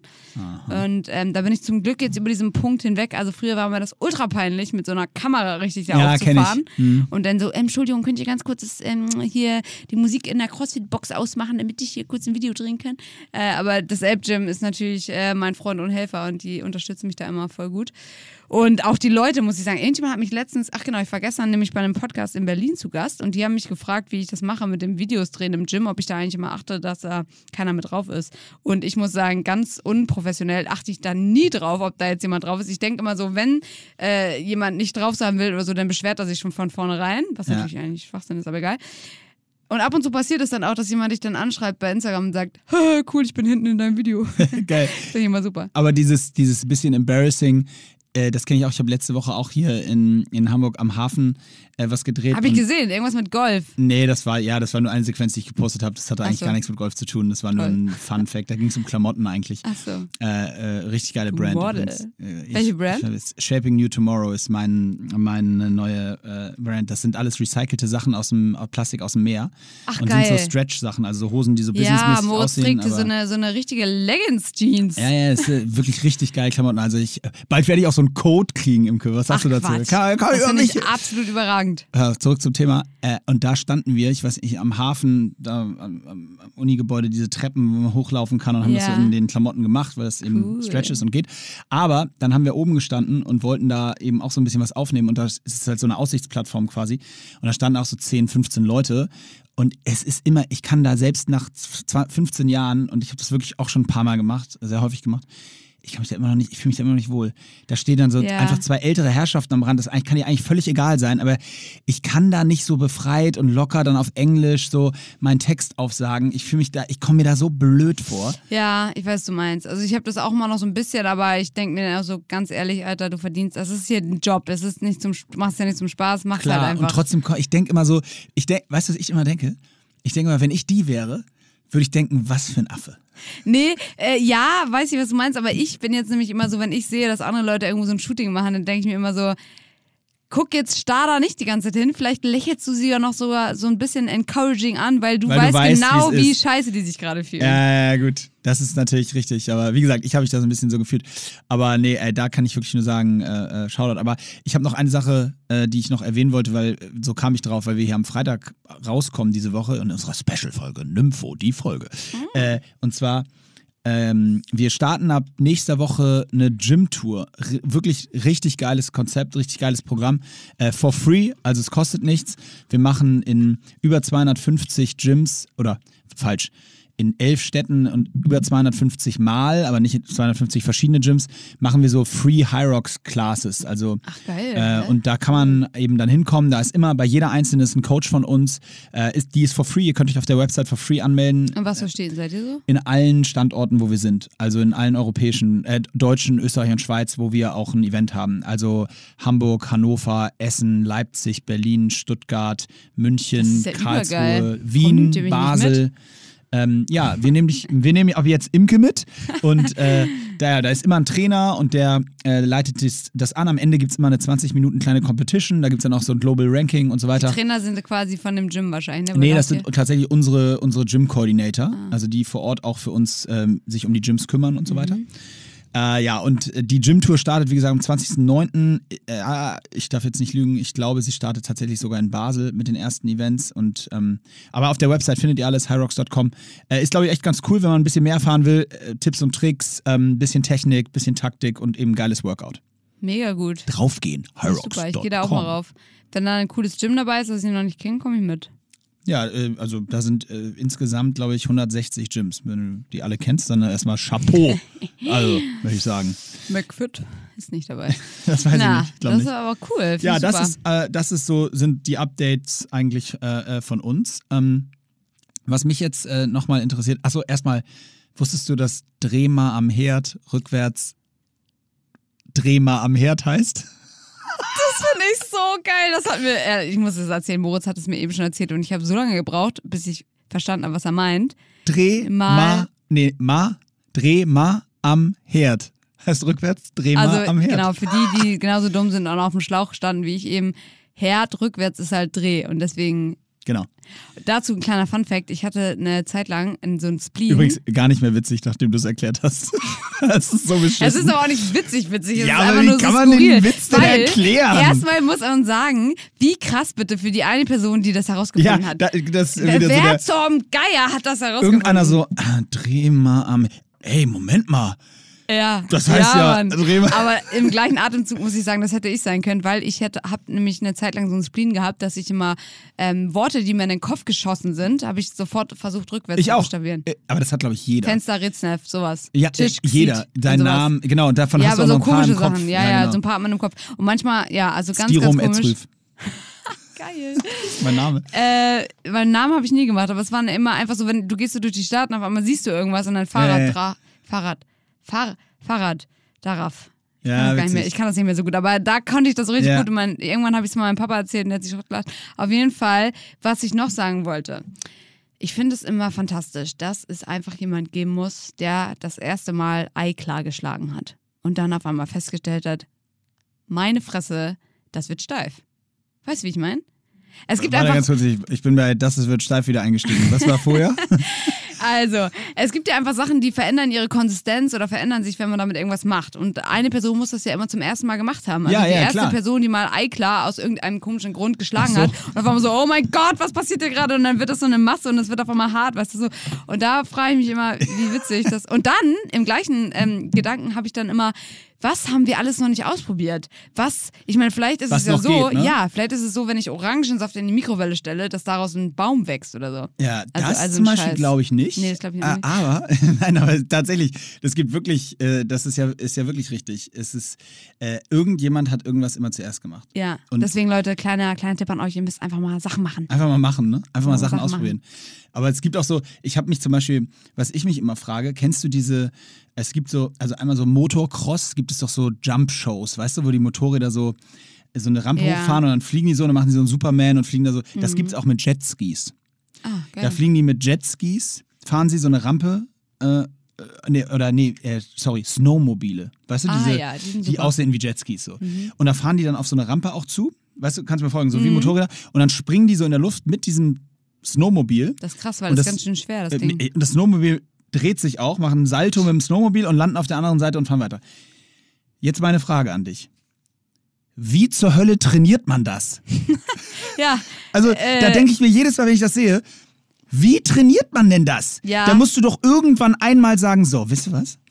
Und ähm, da bin ich zum Glück jetzt über diesen Punkt hinweg. Also früher war mir das ultra peinlich, mit so einer Kamera richtig da Ja, kenn ich. aufzufahren. Mhm. Und dann so, ähm, Entschuldigung, könnt ihr ganz kurz das, ähm, hier die Musik in der CrossFit-Box ausmachen, damit ich hier kurz ein Video drehen kann. Äh, aber das App-Gym ist natürlich äh, mein Freund und Helfer und die unterstützen mich da immer voll gut. Und auch die Leute, muss ich sagen, irgendjemand hat mich letztens, ach genau, ich war gestern nämlich bei einem Podcast in Berlin zu Gast und die haben mich gefragt, wie ich das mache mit dem Videos drehen im Gym, ob ich da eigentlich immer achte, dass da keiner mit drauf ist. Und ich muss sagen, ganz unprofessionell achte ich da nie drauf, ob da jetzt jemand drauf ist. Ich denke immer so, wenn äh, jemand nicht drauf sein will oder so, dann beschwert er sich schon von vornherein, was Ja. natürlich eigentlich Schwachsinn ist, aber egal. Und ab und zu passiert es dann auch, dass jemand dich dann anschreibt bei Instagram und sagt, "Hä, cool, ich bin hinten in deinem Video." Geil. Finde ich immer super. Aber dieses, dieses bisschen embarrassing, äh, das kenne ich auch. Ich habe letzte Woche auch hier in, in Hamburg am Hafen äh, was gedreht. Habe ich und- gesehen, irgendwas mit Golf. Nee, das war, ja, das war nur eine Sequenz, die ich gepostet habe. Das hatte Ach eigentlich so. gar nichts mit Golf zu tun. Das war nur Toll. ein Fun-Fact. Da ging es um Klamotten eigentlich. Ach so. Äh, äh, richtig geile Brand. Model. übrigens. Äh, ich- Welche Brand? Ich, Shaping New Tomorrow ist mein, meine neue äh, Brand. Das sind alles recycelte Sachen aus dem aus Plastik aus dem Meer. Ach, und geil. sind so Stretch-Sachen, also so Hosen, die so Ja, businessmäßig Moritz aussehen. trägt aber so eine, so eine richtige Leggings-Jeans. ja, ja, ist äh, wirklich richtig geil Klamotten. Also ich, äh, bald werde ich auch so einen Code kriegen im Körper. Was Ach, sagst du dazu? Quatsch. Kann, kann das ich auch finde nicht. ich absolut überragend. Ja, zurück zum Thema. Äh, und da standen wir, ich weiß nicht, am Hafen, da am, am am Unigebäude, diese Treppen, wo man hochlaufen kann und haben das Ja. so in den Klamotten gemacht, weil das eben Cool. Stretch ist und geht. Aber dann haben wir oben gestanden und wollten da eben auch so ein bisschen was aufnehmen und das ist halt so eine Aussichtsplattform quasi. Und da standen auch so zehn, fünfzehn Leute. Und es ist immer, ich kann da selbst nach zwanzig, fünfzehn Jahren, und ich habe das wirklich auch schon ein paar Mal gemacht, sehr häufig gemacht, ich kann mich da immer noch nicht, ich fühle mich da immer noch nicht wohl. Da stehen dann so Ja. einfach zwei ältere Herrschaften am Rand, das eigentlich, kann dir eigentlich völlig egal sein, aber ich kann da nicht so befreit und locker dann auf Englisch so meinen Text aufsagen. Ich fühle mich da, ich komme mir da so blöd vor. Ja, ich weiß, was du meinst. Also ich habe das auch mal noch so ein bisschen, aber ich denke mir auch so ganz ehrlich, Alter, du verdienst, das ist hier ein Job, es ist nicht zum, du machst ja nicht zum Spaß, mach's Klar, halt einfach. und trotzdem, ich denke immer so, ich denk, weißt du, was ich immer denke? Ich denke immer, wenn ich die wäre, würde ich denken, was für ein Affe. Nee, äh, ja, weiß ich, was du meinst, aber ich bin jetzt nämlich immer so, wenn ich sehe, dass andere Leute irgendwo so ein Shooting machen, dann denke ich mir immer so, guck jetzt starr da nicht die ganze Zeit hin, vielleicht lächelst du sie ja noch sogar so ein bisschen encouraging an, weil du, Weil du weißt, weißt, genau, wie es wie ist. scheiße die sich gerade fühlen. Ja, ja, gut. Das ist natürlich richtig. Aber wie gesagt, ich habe mich da so ein bisschen so gefühlt. Aber nee, ey, da kann ich wirklich nur sagen, äh, äh, Shoutout. Aber ich habe noch eine Sache, äh, die ich noch erwähnen wollte, weil äh, so kam ich drauf, weil wir hier am Freitag rauskommen diese Woche in unserer Special-Folge, Nympho, die Folge. Mhm. Äh, und zwar, ähm, wir starten ab nächster Woche eine Gym-Tour. R- wirklich richtig geiles Konzept, richtig geiles Programm. Äh, for free, also es kostet nichts. Wir machen in über zweihundertfünfzig Gyms, oder falsch, in elf Städten und über zweihundertfünfzig Mal, aber nicht in zweihundertfünfzig verschiedene Gyms, machen wir so Free Hyrox Classes. Also, Ach, geil. äh, und da kann man eben dann hinkommen. Da ist immer bei jeder einzelnen ist ein Coach von uns. Äh, ist, die ist for free. Ihr könnt euch auf der Website for free anmelden. Und was verstehen seid ihr so? In allen Standorten, wo wir sind. Also in allen europäischen, äh, deutschen, Österreich und Schweiz, wo wir auch ein Event haben. Also Hamburg, Hannover, Essen, Leipzig, Berlin, Stuttgart, München, Das ist ja Karlsruhe, übergeil. Warum Wien, nehmt ihr mich nicht Basel. mit? Ähm, ja, wir nehmen, dich, wir nehmen ab jetzt Imke mit und äh, da, da ist immer ein Trainer und der äh, leitet das, das an. Am Ende gibt es immer eine zwanzig Minuten kleine Competition, da gibt es dann auch so ein Global Ranking und so weiter. Die Trainer sind quasi von dem Gym wahrscheinlich. Ne? Nee, Oder das habt sind tatsächlich unsere, unsere Gym-Coordinator, also die vor Ort auch für uns ähm, sich um die Gyms kümmern und so weiter. Äh, ja, und die Gym-Tour startet, wie gesagt, am zwanzigsten neunten Äh, ich darf jetzt nicht lügen, ich glaube, sie startet tatsächlich sogar in Basel mit den ersten Events. Und, ähm, aber auf der Website findet ihr alles, hyrox Punkt com. Äh, ist, glaube ich, echt ganz cool, wenn man ein bisschen mehr erfahren will. Äh, Tipps und Tricks, ein ähm, bisschen Technik, bisschen Taktik und eben geiles Workout. Mega gut. Draufgehen, Ja, hyrox super, ich Punkt com. gehe da auch mal rauf. Wenn da ein cooles Gym dabei ist, das ich noch nicht kenne, komme ich mit. Ja, äh, also da sind äh, insgesamt, glaube ich, hundertsechzig Gyms. Wenn du die alle kennst, dann erstmal Chapeau. Also, würde ich sagen. McFit ist nicht dabei. Das weiß Na, ich nicht. Ich glaub das nicht. ist aber cool. Find Ja, ich das super. ist, äh, das ist so, sind die Updates eigentlich äh, äh, von uns. Ähm, was mich jetzt äh, nochmal interessiert, achso, erstmal, wusstest du, dass Dreh mal am Herd rückwärts Dreh mal am Herd heißt? Das finde ich so geil. Das hat mir, äh, ich muss es erzählen, Moritz hat es mir eben schon erzählt und ich habe so lange gebraucht, bis ich verstanden habe, was er meint. Dreh Mal- mal, nee, ma, Dreh mal am Herd. Heißt rückwärts, Dreh mal Also am Herd. genau, für die, die genauso dumm sind und auf dem Schlauch standen wie ich eben, Herd rückwärts ist halt Dreh und deswegen Genau. dazu ein kleiner Funfact, ich hatte eine Zeit lang in so ein Spleen. Übrigens gar nicht mehr witzig, nachdem du es erklärt hast. Das ist so beschissen. Es ist aber auch nicht witzig, witzig. Es Ja, ist aber einfach wie nur kann so man den skurril. Witz denn weil erklären? Erstmal muss man sagen, wie krass bitte für die eine Person, die das ja, herausgefunden hat. da, das ist Wer, wieder so wer der, zum Geier hat das herausgefunden? irgendeiner so, ah, dreh mal am, ey, Moment mal. Ja, Das heißt ja, Mann. dreh mal- Aber im gleichen Atemzug muss ich sagen, das hätte ich sein können, weil ich hätte, habe nämlich eine Zeit lang so einen Spleen gehabt, dass ich immer ähm, Worte, die mir in den Kopf geschossen sind, habe ich sofort versucht rückwärts Ich zu auch. buchstabieren. Äh, Aber das hat, glaube ich, jeder. Fenster, Ritznef, sowas. Ja, Tisch, äh, jeder. Xit und Dein sowas. Name, genau, und davon Ja, hast du aber auch so noch ein paar komische im Kopf. Sachen. Ja, ja, genau. so ein paar hat man im Kopf. Und manchmal, ja, also ganz, Stirom ganz komisch. Etzrüf. Geil. Das ist mein Name. Äh, meinen Namen habe ich nie gemacht, aber es waren immer einfach so, wenn du gehst so durch die Stadt und auf einmal siehst du irgendwas und dann Fahrrad, Ja, ja. dra Fahrrad, Fahr Fahrrad, darauf. Ich Ja, kann, das gar nicht witzig. mehr, ich kann das nicht mehr so gut, aber da konnte ich das richtig Ja. gut. Und mein, irgendwann habe ich es mal meinem Papa erzählt und der hat sich gelacht. Auf jeden Fall, was ich noch sagen wollte. Ich finde es immer fantastisch, dass es einfach jemand geben muss, der das erste Mal Ei klar geschlagen hat und dann auf einmal festgestellt hat, meine Fresse, das wird steif. Weißt du, wie ich meine? Es gibt Warte einfach ganz kurz, ich, ich bin bei Das wird steif wieder eingestiegen. Was war vorher? Also, es gibt ja einfach Sachen, die verändern ihre Konsistenz oder verändern sich, wenn man damit irgendwas macht. Und eine Person muss das ja immer zum ersten Mal gemacht haben. Also Ja, die ja, erste klar. Person, die mal Eiklar aus irgendeinem komischen Grund geschlagen Ach so. hat. Und auf einmal so, oh mein Gott, was passiert hier gerade? Und dann wird das so eine Masse und es wird auf einmal hart, weißt du so. Und da frage ich mich immer, wie witzig das. Und dann, im gleichen ähm, Gedanken, habe ich dann immer, was haben wir alles noch nicht ausprobiert? Was, ich meine, vielleicht ist Was es ja noch so, geht, ne? ja, vielleicht ist es so, wenn ich Orangensaft in die Mikrowelle stelle, dass daraus ein Baum wächst oder so. Ja, Also- das also zum ein Beispiel Scheiß. glaube ich nicht. Nee, das glaube ich auch Ah, nicht. Aber, nein, aber tatsächlich, das gibt wirklich, äh, das ist ja, ist ja wirklich richtig. Es ist, äh, irgendjemand hat irgendwas immer zuerst gemacht. Ja, Und- deswegen Leute, kleiner, kleiner Tipp an euch, ihr müsst einfach mal Sachen machen. Einfach mal machen, ne? Einfach mal Ja, Sachen Sachen ausprobieren. Aber es gibt auch so, ich habe mich zum Beispiel, was ich mich immer frage, kennst du diese, es gibt so, also einmal so Motocross, gibt es doch so Jump-Shows, weißt du, wo die Motorräder so, so eine Rampe Ja. hochfahren und dann fliegen die so und dann machen die so einen Superman und fliegen da so. Das Mhm. gibt es auch mit Jetskis. Ah, geil. Da fliegen die mit Jetskis, fahren sie so eine Rampe, äh, äh, nee, oder nee, äh, sorry, Snowmobile. Weißt du, Ah, diese, ja, die sind die super. aussehen wie Jetskis so. Mhm. Und da fahren die dann auf so eine Rampe auch zu, weißt du, kannst du mir folgen, so wie Mhm. Motorräder. Und dann springen die so in der Luft mit diesem Snowmobil. Das ist krass, weil Und das, das- ist ganz schön schwer, das Äh, Ding. Und das Snowmobil dreht sich auch, machen einen Salto mit dem Snowmobil und landen auf der anderen Seite und fahren weiter. Jetzt meine Frage an dich. Wie zur Hölle trainiert man das? Ja, Also, Äh, da denke ich mir jedes Mal, wenn ich das sehe, wie trainiert man denn das? Ja. Da musst du doch irgendwann einmal sagen, so, wisst ihr was?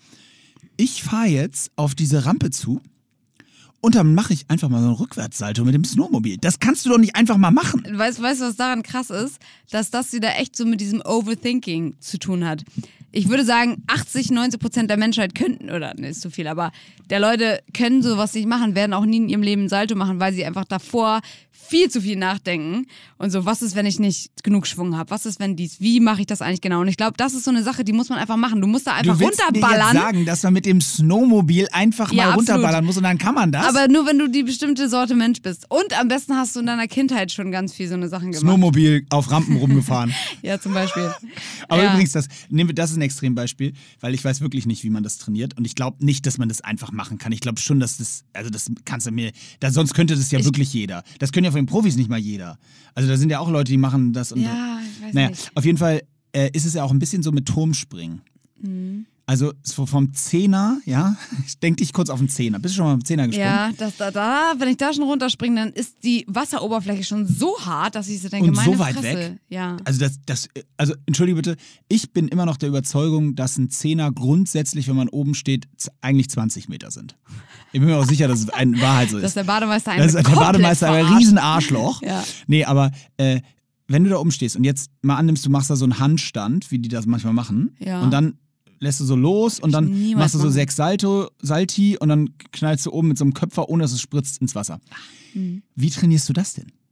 Ich fahre jetzt auf diese Rampe zu und dann mache ich einfach mal so einen Rückwärtssalto mit dem Snowmobil. Das kannst du doch nicht einfach mal machen. weißt du, was daran krass ist? Dass das wieder echt so mit diesem Overthinking zu tun hat. Ich würde sagen, achtzig, neunzig Prozent der Menschheit könnten, oder ne, ist zu viel, aber der Leute können sowas nicht machen, werden auch nie in ihrem Leben ein Salto machen, weil sie einfach davor viel zu viel nachdenken und so, was ist, wenn ich nicht genug Schwung habe? Was ist, wenn dies, wie mache ich das eigentlich genau? Und ich glaube, das ist so eine Sache, die muss man einfach machen. Du musst da einfach Du willst mir runterballern. jetzt sagen, dass man mit dem Snowmobil einfach Ja, mal absolut. runterballern muss und dann kann man das? Aber nur, wenn du die bestimmte Sorte Mensch bist. Und am besten hast du in deiner Kindheit schon ganz viel so eine Sachen gemacht. Snowmobil auf Rampen rumgefahren. Ja, zum Beispiel. Aber Ja. übrigens, das, nehmen wir, das ist ein Extrembeispiel, weil ich weiß wirklich nicht, wie man das trainiert. Und ich glaube nicht, dass man das einfach machen kann. Ich glaube schon, dass das, also das kannst du mir, da, sonst könnte das ja Ich- wirklich jeder. Das können ja von den Profis nicht mal jeder. Also da sind ja auch Leute, die machen das. Und Ja, ich weiß naja, nicht. auf jeden Fall äh, ist es ja auch ein bisschen so mit Turmspringen. Mhm. Also so vom Zehner, ja, ich denk dich kurz auf den Zehner. Bist du schon mal am Zehner gesprungen? Ja, das, da, da, wenn ich da schon runterspringe, dann ist die Wasseroberfläche schon so hart, dass ich so denke, Und so meine weit Fresse. weg? Ja. Also das, das, also entschuldige bitte, ich bin immer noch der Überzeugung, dass ein Zehner grundsätzlich, wenn man oben steht, z- eigentlich zwanzig Meter sind. Ich bin mir auch sicher, dass es ein Wahrheit so ist. Dass der Bademeister einen Das ist der komplett Bademeister ein verarscht. Riesenarschloch. Ja. Nee, aber äh, wenn du da oben stehst und jetzt mal annimmst, du machst da so einen Handstand, wie die das manchmal machen, Ja. und dann lässt du so los und dann niemals machst du so machen. sechs Salto, Salti und dann knallst du oben mit so einem Köpfer, ohne dass es spritzt, ins Wasser. Wie trainierst du das denn? Mhm.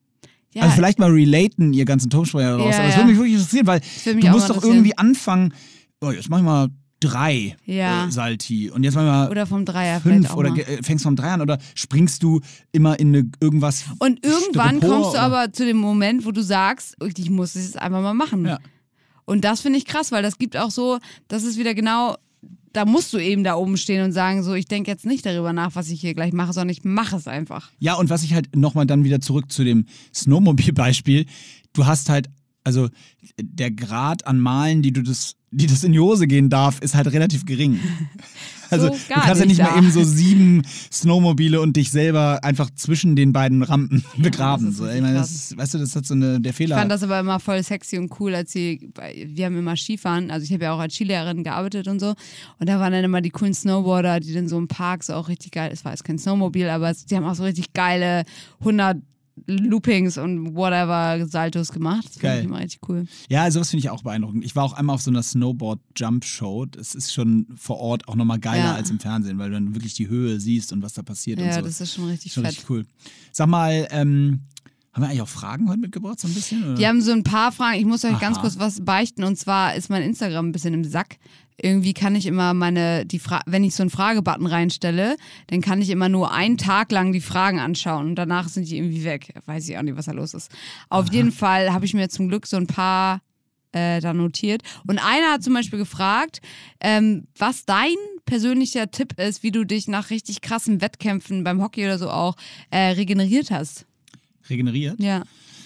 Ja, Also vielleicht mal relaten, ihr ganzen Turmspringer raus, Ja, aber das ja. würde mich wirklich interessieren, weil würde mich du auch musst mal doch interessieren. irgendwie anfangen, oh, jetzt mach ich mal drei Ja. äh, Salti und jetzt mach ich mal oder vom Dreier fünf vielleicht auch oder mal. ge- äh, fängst vom Drei an oder springst du immer in eine, irgendwas Und irgendwann Styropor kommst du oder- aber zu dem Moment, wo du sagst, ich muss es jetzt einfach mal machen. Ja. Und das finde ich krass, weil das gibt auch so, das ist wieder genau, da musst du eben da oben stehen und sagen, so, ich denke jetzt nicht darüber nach, was ich hier gleich mache, sondern ich mache es einfach. Ja, und was ich halt nochmal dann wieder zurück zu dem Snowmobil-Beispiel, du hast halt, also der Grad an Malen, die du das, die das in die Hose gehen darf, ist halt relativ gering. Also So du gar kannst ja nicht nicht mal da. eben so sieben Snowmobile und dich selber einfach zwischen den beiden Rampen begraben. das ist So, ich richtig meine, krass. das, weißt du, das hat so eine, der Ich Fehler. fand das aber immer voll sexy und cool, als sie, wir haben immer Skifahren, also ich habe ja auch als Skilehrerin gearbeitet und so und da waren dann immer die coolen Snowboarder, die dann so im Park so auch richtig geil, es war jetzt kein Snowmobil, aber es- die haben auch so richtig geile hundert Loopings und whatever Saltos gemacht. Das fand Geil. ich immer richtig cool. Ja, sowas finde ich auch beeindruckend. Ich war auch einmal auf so einer Snowboard-Jump-Show. Das ist schon vor Ort auch nochmal geiler Ja. als im Fernsehen, weil du dann wirklich die Höhe siehst und was da passiert und Ja, so. das ist schon richtig schon fett. richtig cool. Sag mal, ähm, haben wir eigentlich auch Fragen heute mitgebracht, so ein bisschen? Oder? Die haben so ein paar Fragen. Ich muss euch ganz Aha. kurz was beichten. Und zwar ist mein Instagram ein bisschen im Sack. Irgendwie kann ich immer meine, die Fra wenn ich so einen Fragebutton reinstelle, dann kann ich immer nur einen Tag lang die Fragen anschauen und danach sind die irgendwie weg. Weiß ich auch nicht, was da los ist. Auf Aha. jeden Fall habe ich mir zum Glück so ein paar äh, da notiert. Und einer hat zum Beispiel gefragt, ähm, was dein persönlicher Tipp ist, wie du dich nach richtig krassen Wettkämpfen beim Hockey oder so auch äh, regeneriert hast. Regeneriert? Ja.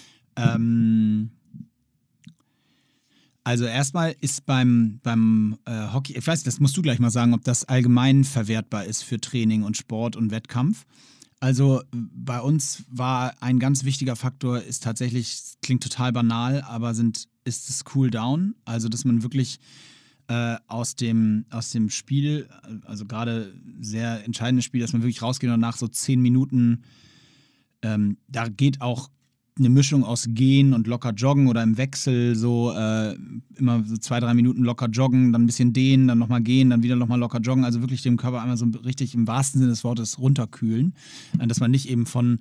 Ähm, also erstmal ist beim, beim äh, Hockey, ich weiß, das musst du gleich mal sagen, ob das allgemein verwertbar ist für Training und Sport und Wettkampf. Also bei uns war ein ganz wichtiger Faktor, ist tatsächlich, klingt total banal, aber sind, ist das Cool Down. Also dass man wirklich äh, aus, dem, aus dem Spiel, also gerade sehr entscheidendes Spiel, dass man wirklich rausgeht und nach so zehn Minuten, ähm, da geht auch eine Mischung aus Gehen und locker joggen oder im Wechsel so äh, immer so zwei, drei Minuten locker joggen, dann ein bisschen dehnen, dann nochmal gehen, dann wieder nochmal locker joggen. Also wirklich dem Körper einmal so richtig im wahrsten Sinne des Wortes runterkühlen. Äh, dass man nicht eben von,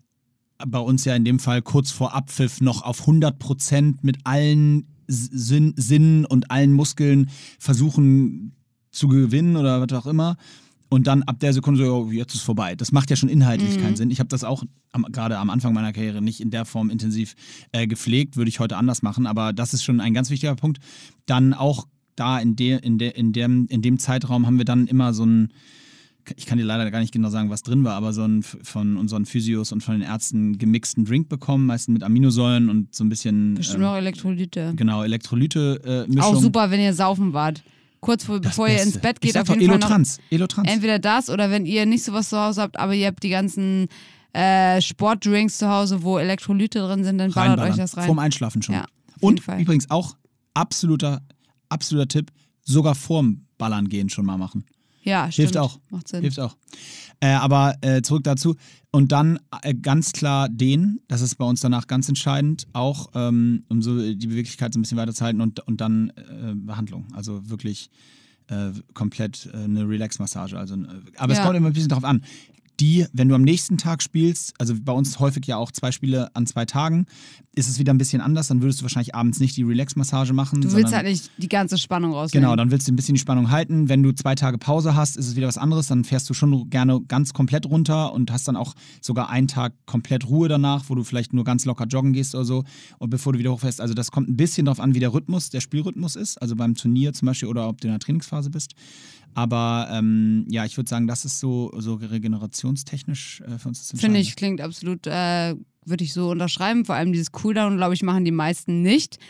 bei uns ja in dem Fall kurz vor Abpfiff noch auf hundert Prozent mit allen Sinn, Sinnen und allen Muskeln versuchen zu gewinnen oder was auch immer. Und dann ab der Sekunde so, oh, jetzt ist vorbei. Das macht ja schon inhaltlich mhm. keinen Sinn. Ich habe das auch am, gerade am Anfang meiner Karriere nicht in der Form intensiv äh, gepflegt, würde ich heute anders machen. Aber das ist schon ein ganz wichtiger Punkt. Dann auch da in, de, in, de, in, dem, in dem Zeitraum haben wir dann immer so ein, ich kann dir leider gar nicht genau sagen, was drin war, aber so ein von unseren Physios und von den Ärzten gemixten Drink bekommen, meistens mit Aminosäuren und so ein bisschen... Bestimmt ähm, auch Elektrolyte. Genau, Elektrolyte-Mischung. Auch super, wenn ihr saufen wart. Kurz vor, bevor ihr ins Bett geht, auf jeden Elotrans. Fall noch Elotrans. Entweder das oder wenn ihr nicht sowas zu Hause habt, aber ihr habt die ganzen äh, Sportdrinks zu Hause, wo Elektrolyte drin sind, dann ballert euch das rein. Vorm Einschlafen schon. Ja, und übrigens auch absoluter, absoluter Tipp, sogar vorm Ballern gehen schon mal machen. Ja, Hilft stimmt. auch. Macht Sinn. Hilft auch. Äh, aber äh, zurück dazu. Und dann äh, ganz klar den, das ist bei uns danach ganz entscheidend, auch ähm, um so die Beweglichkeit so ein bisschen weiterzuhalten und, und dann äh, Behandlung. Also wirklich äh, komplett äh, eine Relax-Massage. Also, äh, aber ja. Es kommt immer ein bisschen drauf an. Die, wenn du am nächsten Tag spielst, also bei uns häufig ja auch zwei Spiele an zwei Tagen, ist es wieder ein bisschen anders, dann würdest du wahrscheinlich abends nicht die Relax-Massage machen. Du willst halt nicht die ganze Spannung rausnehmen. Genau, dann willst du ein bisschen die Spannung halten. Wenn du zwei Tage Pause hast, ist es wieder was anderes, dann fährst du schon gerne ganz komplett runter und hast dann auch sogar einen Tag komplett Ruhe danach, wo du vielleicht nur ganz locker joggen gehst oder so, und bevor du wieder hochfährst. Also das kommt ein bisschen darauf an, wie der Rhythmus, der Spielrhythmus ist, also beim Turnier zum Beispiel oder ob du in der Trainingsphase bist. Aber ähm, ja, ich würde sagen, das ist so, so regenerationstechnisch äh, für uns das Entscheidende. Finde ich, klingt absolut, äh, würde ich so unterschreiben. Vor allem dieses Cooldown, glaube ich, machen die meisten nicht.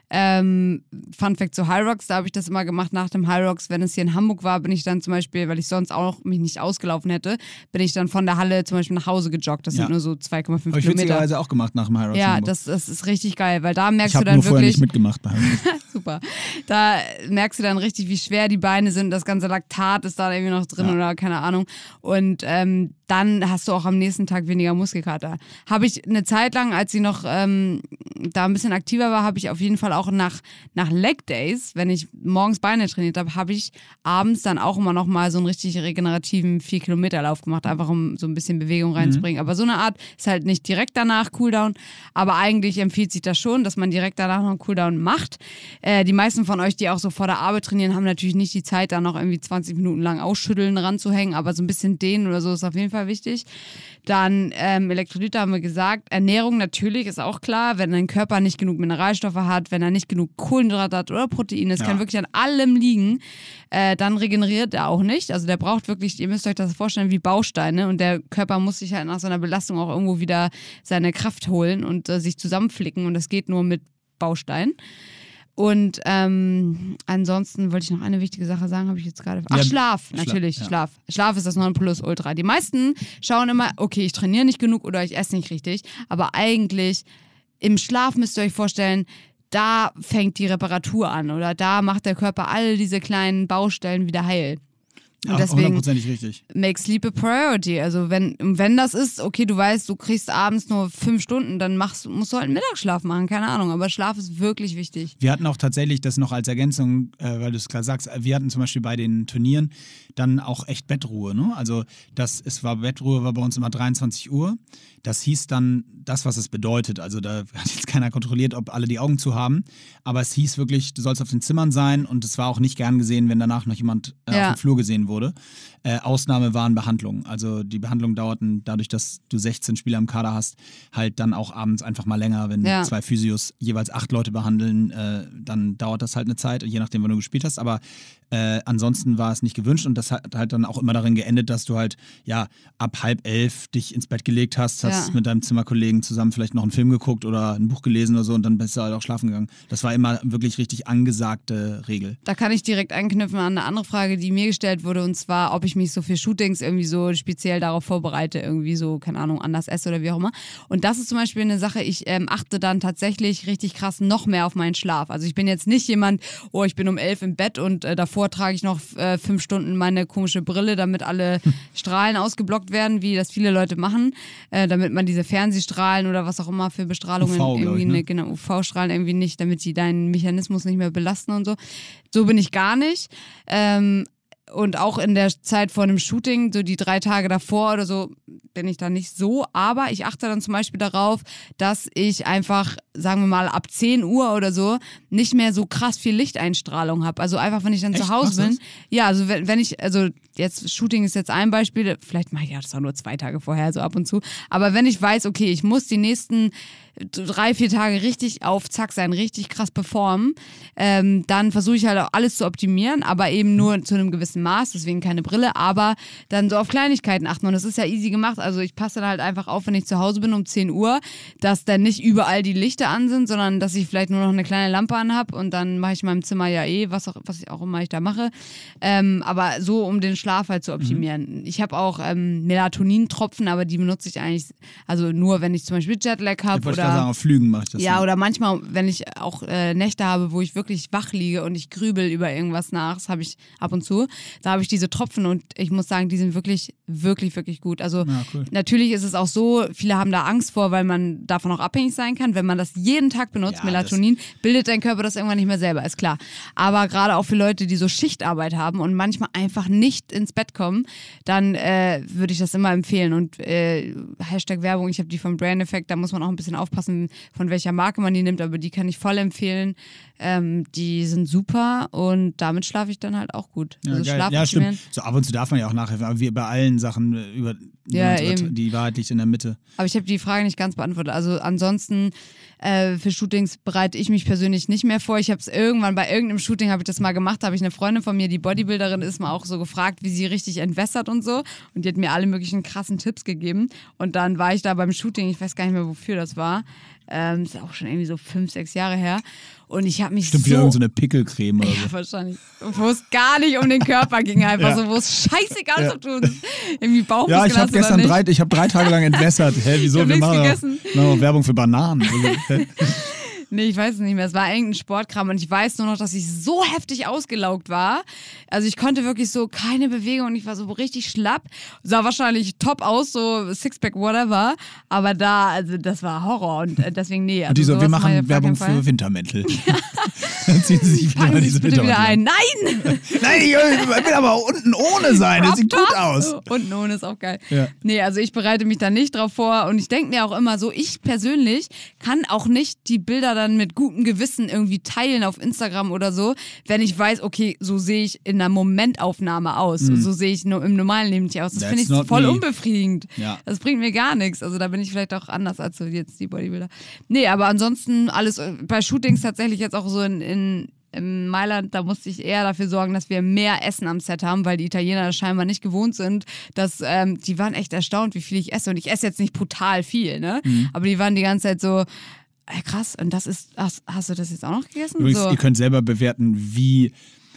Ähm, Fun Fact zu High Rocks, da habe ich das immer gemacht nach dem High Rocks, wenn es hier in Hamburg war, bin ich dann zum Beispiel, weil ich sonst auch mich nicht ausgelaufen hätte, bin ich dann von der Halle zum Beispiel nach Hause gejoggt. Das ja. sind nur so zwei Komma fünf Kilometer. Habe ich witzigerweise auch gemacht nach dem High Rocks. Ja, das, das ist richtig geil, weil da merkst ich du dann nur wirklich... vorher nicht mitgemacht bei Super. Da merkst du dann richtig, wie schwer die Beine sind, das ganze Laktat ist da irgendwie noch drin ja. oder keine Ahnung. Und ähm, dann hast du auch am nächsten Tag weniger Muskelkater. Habe ich eine Zeit lang, als ich noch ähm, da ein bisschen aktiver war, habe ich auf jeden Fall auch nach Nach Leg Days, wenn ich morgens Beine trainiert habe, habe ich abends dann auch immer noch mal so einen richtig regenerativen vier Kilometer Lauf gemacht, einfach um so ein bisschen Bewegung reinzubringen. Mhm. Aber so eine Art ist halt nicht direkt danach Cooldown, aber eigentlich empfiehlt sich das schon, dass man direkt danach noch einen Cooldown macht. Äh, die meisten von euch, die auch so vor der Arbeit trainieren, haben natürlich nicht die Zeit, da noch irgendwie zwanzig Minuten lang ausschütteln ranzuhängen, aber so ein bisschen dehnen oder so ist auf jeden Fall wichtig. Dann ähm, Elektrolyte haben wir gesagt. Ernährung natürlich ist auch klar, wenn dein Körper nicht genug Mineralstoffe hat, wenn er nicht genug Kohlenhydrate hat oder Proteine, es ja. kann wirklich an allem liegen, äh, dann regeneriert er auch nicht. Also der braucht wirklich, ihr müsst euch das vorstellen, wie Bausteine, und der Körper muss sich halt nach so einer Belastung auch irgendwo wieder seine Kraft holen und äh, sich zusammenflicken, und das geht nur mit Bausteinen. Und ähm, ansonsten wollte ich noch eine wichtige Sache sagen, habe ich jetzt gerade... Ach, ja, Schlaf, natürlich, Schla- ja. Schlaf. Schlaf ist das Nonplusultra. Die meisten schauen immer, okay, ich trainiere nicht genug oder ich esse nicht richtig, aber eigentlich im Schlaf müsst ihr euch vorstellen, da fängt die Reparatur an oder da macht der Körper all diese kleinen Baustellen wieder heil. Und ja, deswegen hundertprozentig richtig. Make sleep a priority. Also wenn, wenn das ist, okay, du weißt, du kriegst abends nur fünf Stunden, dann machst, musst du halt einen Mittagsschlaf machen, keine Ahnung. Aber Schlaf ist wirklich wichtig. Wir hatten auch tatsächlich das noch als Ergänzung, äh, weil du es gerade sagst, wir hatten zum Beispiel bei den Turnieren dann auch echt Bettruhe. Ne? Also das, es war Bettruhe war bei uns immer dreiundzwanzig Uhr. Das hieß dann das, was es bedeutet. Also da hat jetzt keiner kontrolliert, ob alle die Augen zu haben. Aber es hieß wirklich, du sollst auf den Zimmern sein, und es war auch nicht gern gesehen, wenn danach noch jemand äh, ja. auf dem Flur gesehen wurde. Äh, Ausnahme waren Behandlungen. Also die Behandlungen dauerten, dadurch, dass du sechzehn Spieler im Kader hast, halt dann auch abends einfach mal länger. Wenn ja. zwei Physios jeweils acht Leute behandeln, äh, dann dauert das halt eine Zeit, je nachdem, wann du gespielt hast. Aber äh, ansonsten war es nicht gewünscht, und das hat halt dann auch immer darin geendet, dass du halt ja ab halb elf dich ins Bett gelegt hast, hast ja. mit deinem Zimmerkollegen zusammen vielleicht noch einen Film geguckt oder ein Buch gelesen oder so, und dann bist du halt auch schlafen gegangen. Das war immer wirklich richtig angesagte Regel. Da kann ich direkt anknüpfen an eine andere Frage, die mir gestellt wurde wurde, und zwar, ob ich mich so für Shootings irgendwie so speziell darauf vorbereite, irgendwie so, keine Ahnung, anders esse oder wie auch immer. Und das ist zum Beispiel eine Sache, ich ähm, achte dann tatsächlich richtig krass noch mehr auf meinen Schlaf. Also ich bin jetzt nicht jemand, oh, ich bin um elf im Bett und äh, davor trage ich noch äh, fünf Stunden meine komische Brille, damit alle Strahlen ausgeblockt werden, wie das viele Leute machen, äh, damit man diese Fernsehstrahlen oder was auch immer für Bestrahlungen U V, irgendwie, ich, ne? ne, genau, U V-Strahlen irgendwie nicht, damit sie deinen Mechanismus nicht mehr belasten und so. So bin ich gar nicht. Ähm, und auch in der Zeit vor einem Shooting, so die drei Tage davor oder so, bin ich da nicht so. Aber ich achte dann zum Beispiel darauf, dass ich einfach, sagen wir mal, ab zehn Uhr oder so nicht mehr so krass viel Lichteinstrahlung habe. Also einfach, wenn ich dann Echt? zu Hause Machst du bin. das? Ja, also wenn, wenn ich, also jetzt Shooting ist jetzt ein Beispiel, vielleicht mache ich ja das auch nur zwei Tage vorher, so ab und zu. Aber wenn ich weiß, okay, ich muss die nächsten drei, vier Tage richtig auf Zack sein, richtig krass performen, ähm, dann versuche ich halt auch alles zu optimieren, aber eben nur zu einem gewissen Maß, deswegen keine Brille, aber dann so auf Kleinigkeiten achten. Und das ist ja easy gemacht. Also ich passe dann halt einfach auf, wenn ich zu Hause bin um zehn Uhr, dass dann nicht überall die Lichter an sind, sondern dass ich vielleicht nur noch eine kleine Lampe an habe und dann mache ich in meinem Zimmer ja eh, was auch, was ich auch immer ich da mache. Ähm, aber so, um den Schlaf halt zu optimieren. Mhm. Ich habe auch ähm, Melatonin-Tropfen, aber die benutze ich eigentlich, also nur, wenn ich zum Beispiel Jetlag habe oder sagen, auf Flügen mache ich das. Ja, nicht. oder manchmal, wenn ich auch äh, Nächte habe, wo ich wirklich wach liege und ich grübel über irgendwas nach, das habe ich ab und zu, da habe ich diese Tropfen und ich muss sagen, die sind wirklich, wirklich, wirklich gut. Also Ja, cool. natürlich ist es auch so, viele haben da Angst vor, weil man davon auch abhängig sein kann. Wenn man das jeden Tag benutzt, Ja, Melatonin, bildet dein Körper das irgendwann nicht mehr selber, ist klar. Aber gerade auch für Leute, die so Schichtarbeit haben und manchmal einfach nicht ins Bett kommen, dann äh, würde ich das immer empfehlen. Und äh, Hashtag Werbung, ich habe die vom Brain Effect, da muss man auch ein bisschen aufpassen, von welcher Marke man die nimmt, aber die kann ich voll empfehlen. Ähm, die sind super und damit schlafe ich dann halt auch gut. Ja, also geil. Schlaf Ja, optimieren. stimmt. So ab und zu darf man ja auch nachhelfen, aber wie bei allen Sachen äh, über Ja, unsere, eben. die Wahrheit liegt in der Mitte. Aber ich habe die Frage nicht ganz beantwortet. Also ansonsten äh, für Shootings bereite ich mich persönlich nicht mehr vor. Ich habe es irgendwann bei irgendeinem Shooting habe ich das mal gemacht. Da habe ich eine Freundin von mir, die Bodybuilderin ist, mal auch so gefragt, wie sie richtig entwässert und so. Und die hat mir alle möglichen krassen Tipps gegeben. Und dann war ich da beim Shooting, ich weiß gar nicht mehr, wofür das war. Ähm, ist auch schon irgendwie so fünf, sechs Jahre her. Und ich habe mich Stimmt, so... wieder irgendeine so Pickelcreme oder Ja, so. wahrscheinlich. Wo es gar nicht um den Körper ging, einfach Ja. so, wo es scheißegal Ja. zu tun ist. Irgendwie Bauchmuskeln Ja, ich habe hast oder gestern nicht. drei, ich hab drei Tage lang entwässert. Hä, wieso? Ich hab Wir nichts machen gegessen. auch, machen auch Werbung für Bananen. Also, hä? Nee, ich weiß es nicht mehr. Es war irgendein Sportkram und ich weiß nur noch, dass ich so heftig ausgelaugt war. Also ich konnte wirklich so keine Bewegung und ich war so richtig schlapp. Sah wahrscheinlich top aus, so Sixpack, whatever. Aber da, also das war Horror und äh, deswegen nee. Also Und die so, sowas wir mache ich machen auf gar Werbung keinen Fall. für Wintermäntel. Dann ziehen sie sich wieder Packen Sie diese es bitte wieder Wintermäntel ein. Nein! an. Nein, ich will aber unten ohne sein. Das sieht Crop gut Top. aus. Und nun ist auch geil. Ja. Nee, also ich bereite mich da nicht drauf vor und ich denke mir auch immer so, ich persönlich kann auch nicht die Bilder dann mit gutem Gewissen irgendwie teilen auf Instagram oder so, wenn ich weiß, okay, so sehe ich in einer Momentaufnahme aus. Mhm. So sehe ich nur im normalen Leben nicht aus. Das That's finde ich not voll me. unbefriedigend. Ja. Das bringt mir gar nichts. Also da bin ich vielleicht auch anders als so jetzt die Bodybuilder. Nee, aber ansonsten alles äh, bei Shootings tatsächlich jetzt auch so in, in in Mailand, da musste ich eher dafür sorgen, dass wir mehr Essen am Set haben, weil die Italiener das scheinbar nicht gewohnt sind. Dass, ähm, die waren echt erstaunt, wie viel ich esse. Und ich esse jetzt nicht brutal viel, ne? Mhm. Aber die waren die ganze Zeit so, ey, krass, und das ist, hast, hast du das jetzt auch noch gegessen? Übrigens, so. ihr könnt selber bewerten, wie,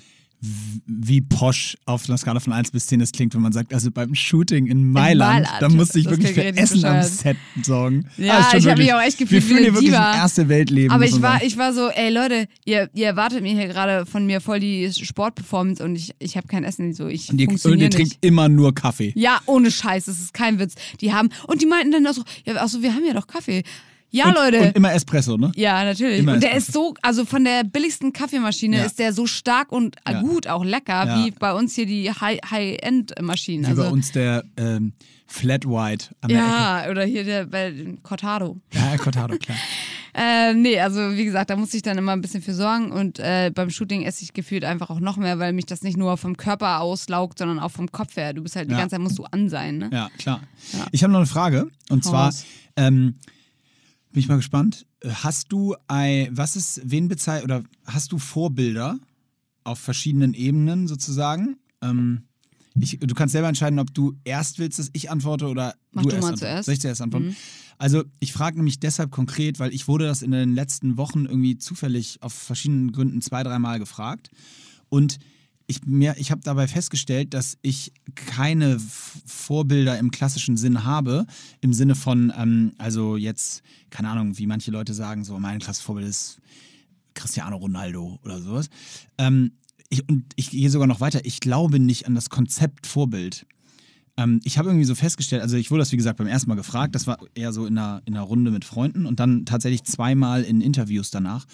wie posch auf einer Skala von eins bis zehn das klingt, wenn man sagt, also beim Shooting in Mailand, Mailand, da musste ich das wirklich klingt für richtig Essen am bescheuert. Set sorgen. Ja, ist schon ich habe wirklich- mich auch echt gefühlt Wir wie fühlen eine hier wirklich Diva. ein erste Weltleben. Aber muss ich man war, sagen. ich war so, ey Leute, ihr, ihr erwartet mir hier gerade von mir voll die Sportperformance und ich, ich habe kein Essen. So, ich Und ihr, und funktioniere ihr nicht. trinkt immer nur Kaffee. Ja, ohne Scheiß, das ist kein Witz. Die haben, und die meinten dann auch so, ja, achso, wir haben ja doch Kaffee. Ja, und, Leute. Und immer Espresso, ne? Ja, natürlich. Immer und der Espresso. ist so, also von der billigsten Kaffeemaschine Ja. ist der so stark und Ja. gut, auch lecker, Ja. wie bei uns hier die High- High-End-Maschinen. Wie also, bei uns der ähm, Flat White an der Ecke. ja, oder hier der bei Cortado. Ja, Cortado, klar. Äh, nee, also wie gesagt, da muss ich dann immer ein bisschen für sorgen und äh, beim Shooting esse ich gefühlt einfach auch noch mehr, weil mich das nicht nur vom Körper auslaugt, sondern auch vom Kopf her. Du bist halt die Ja. ganze Zeit, musst du an sein, ne? Ja, klar. Ja. Ich habe noch eine Frage. Und Hau zwar, raus. ähm, bin ich mal gespannt. Hast du ein, was ist, wen bezeichnet, oder hast du Vorbilder auf verschiedenen Ebenen sozusagen? Ähm, ich, du kannst selber entscheiden, ob du erst willst, dass ich antworte oder Mach du, du erst mal antwortest. zuerst. Soll ich zuerst antworten? Mhm. Also ich frage nämlich deshalb konkret, weil ich wurde das in den letzten Wochen irgendwie zufällig auf verschiedenen Gründen zwei, dreimal gefragt. Und ich, mir, ich habe dabei festgestellt, dass ich keine F- Vorbilder im klassischen Sinn habe, im Sinne von, ähm, also jetzt, keine Ahnung, wie manche Leute sagen, so mein klassisches Vorbild ist Cristiano Ronaldo oder sowas. Ähm, ich, und ich gehe sogar noch weiter, ich glaube nicht an das Konzept Vorbild. Ähm, ich habe irgendwie so festgestellt, also ich wurde das wie gesagt beim ersten Mal gefragt, das war eher so in einer, in einer Runde mit Freunden und dann tatsächlich zweimal in Interviews danach.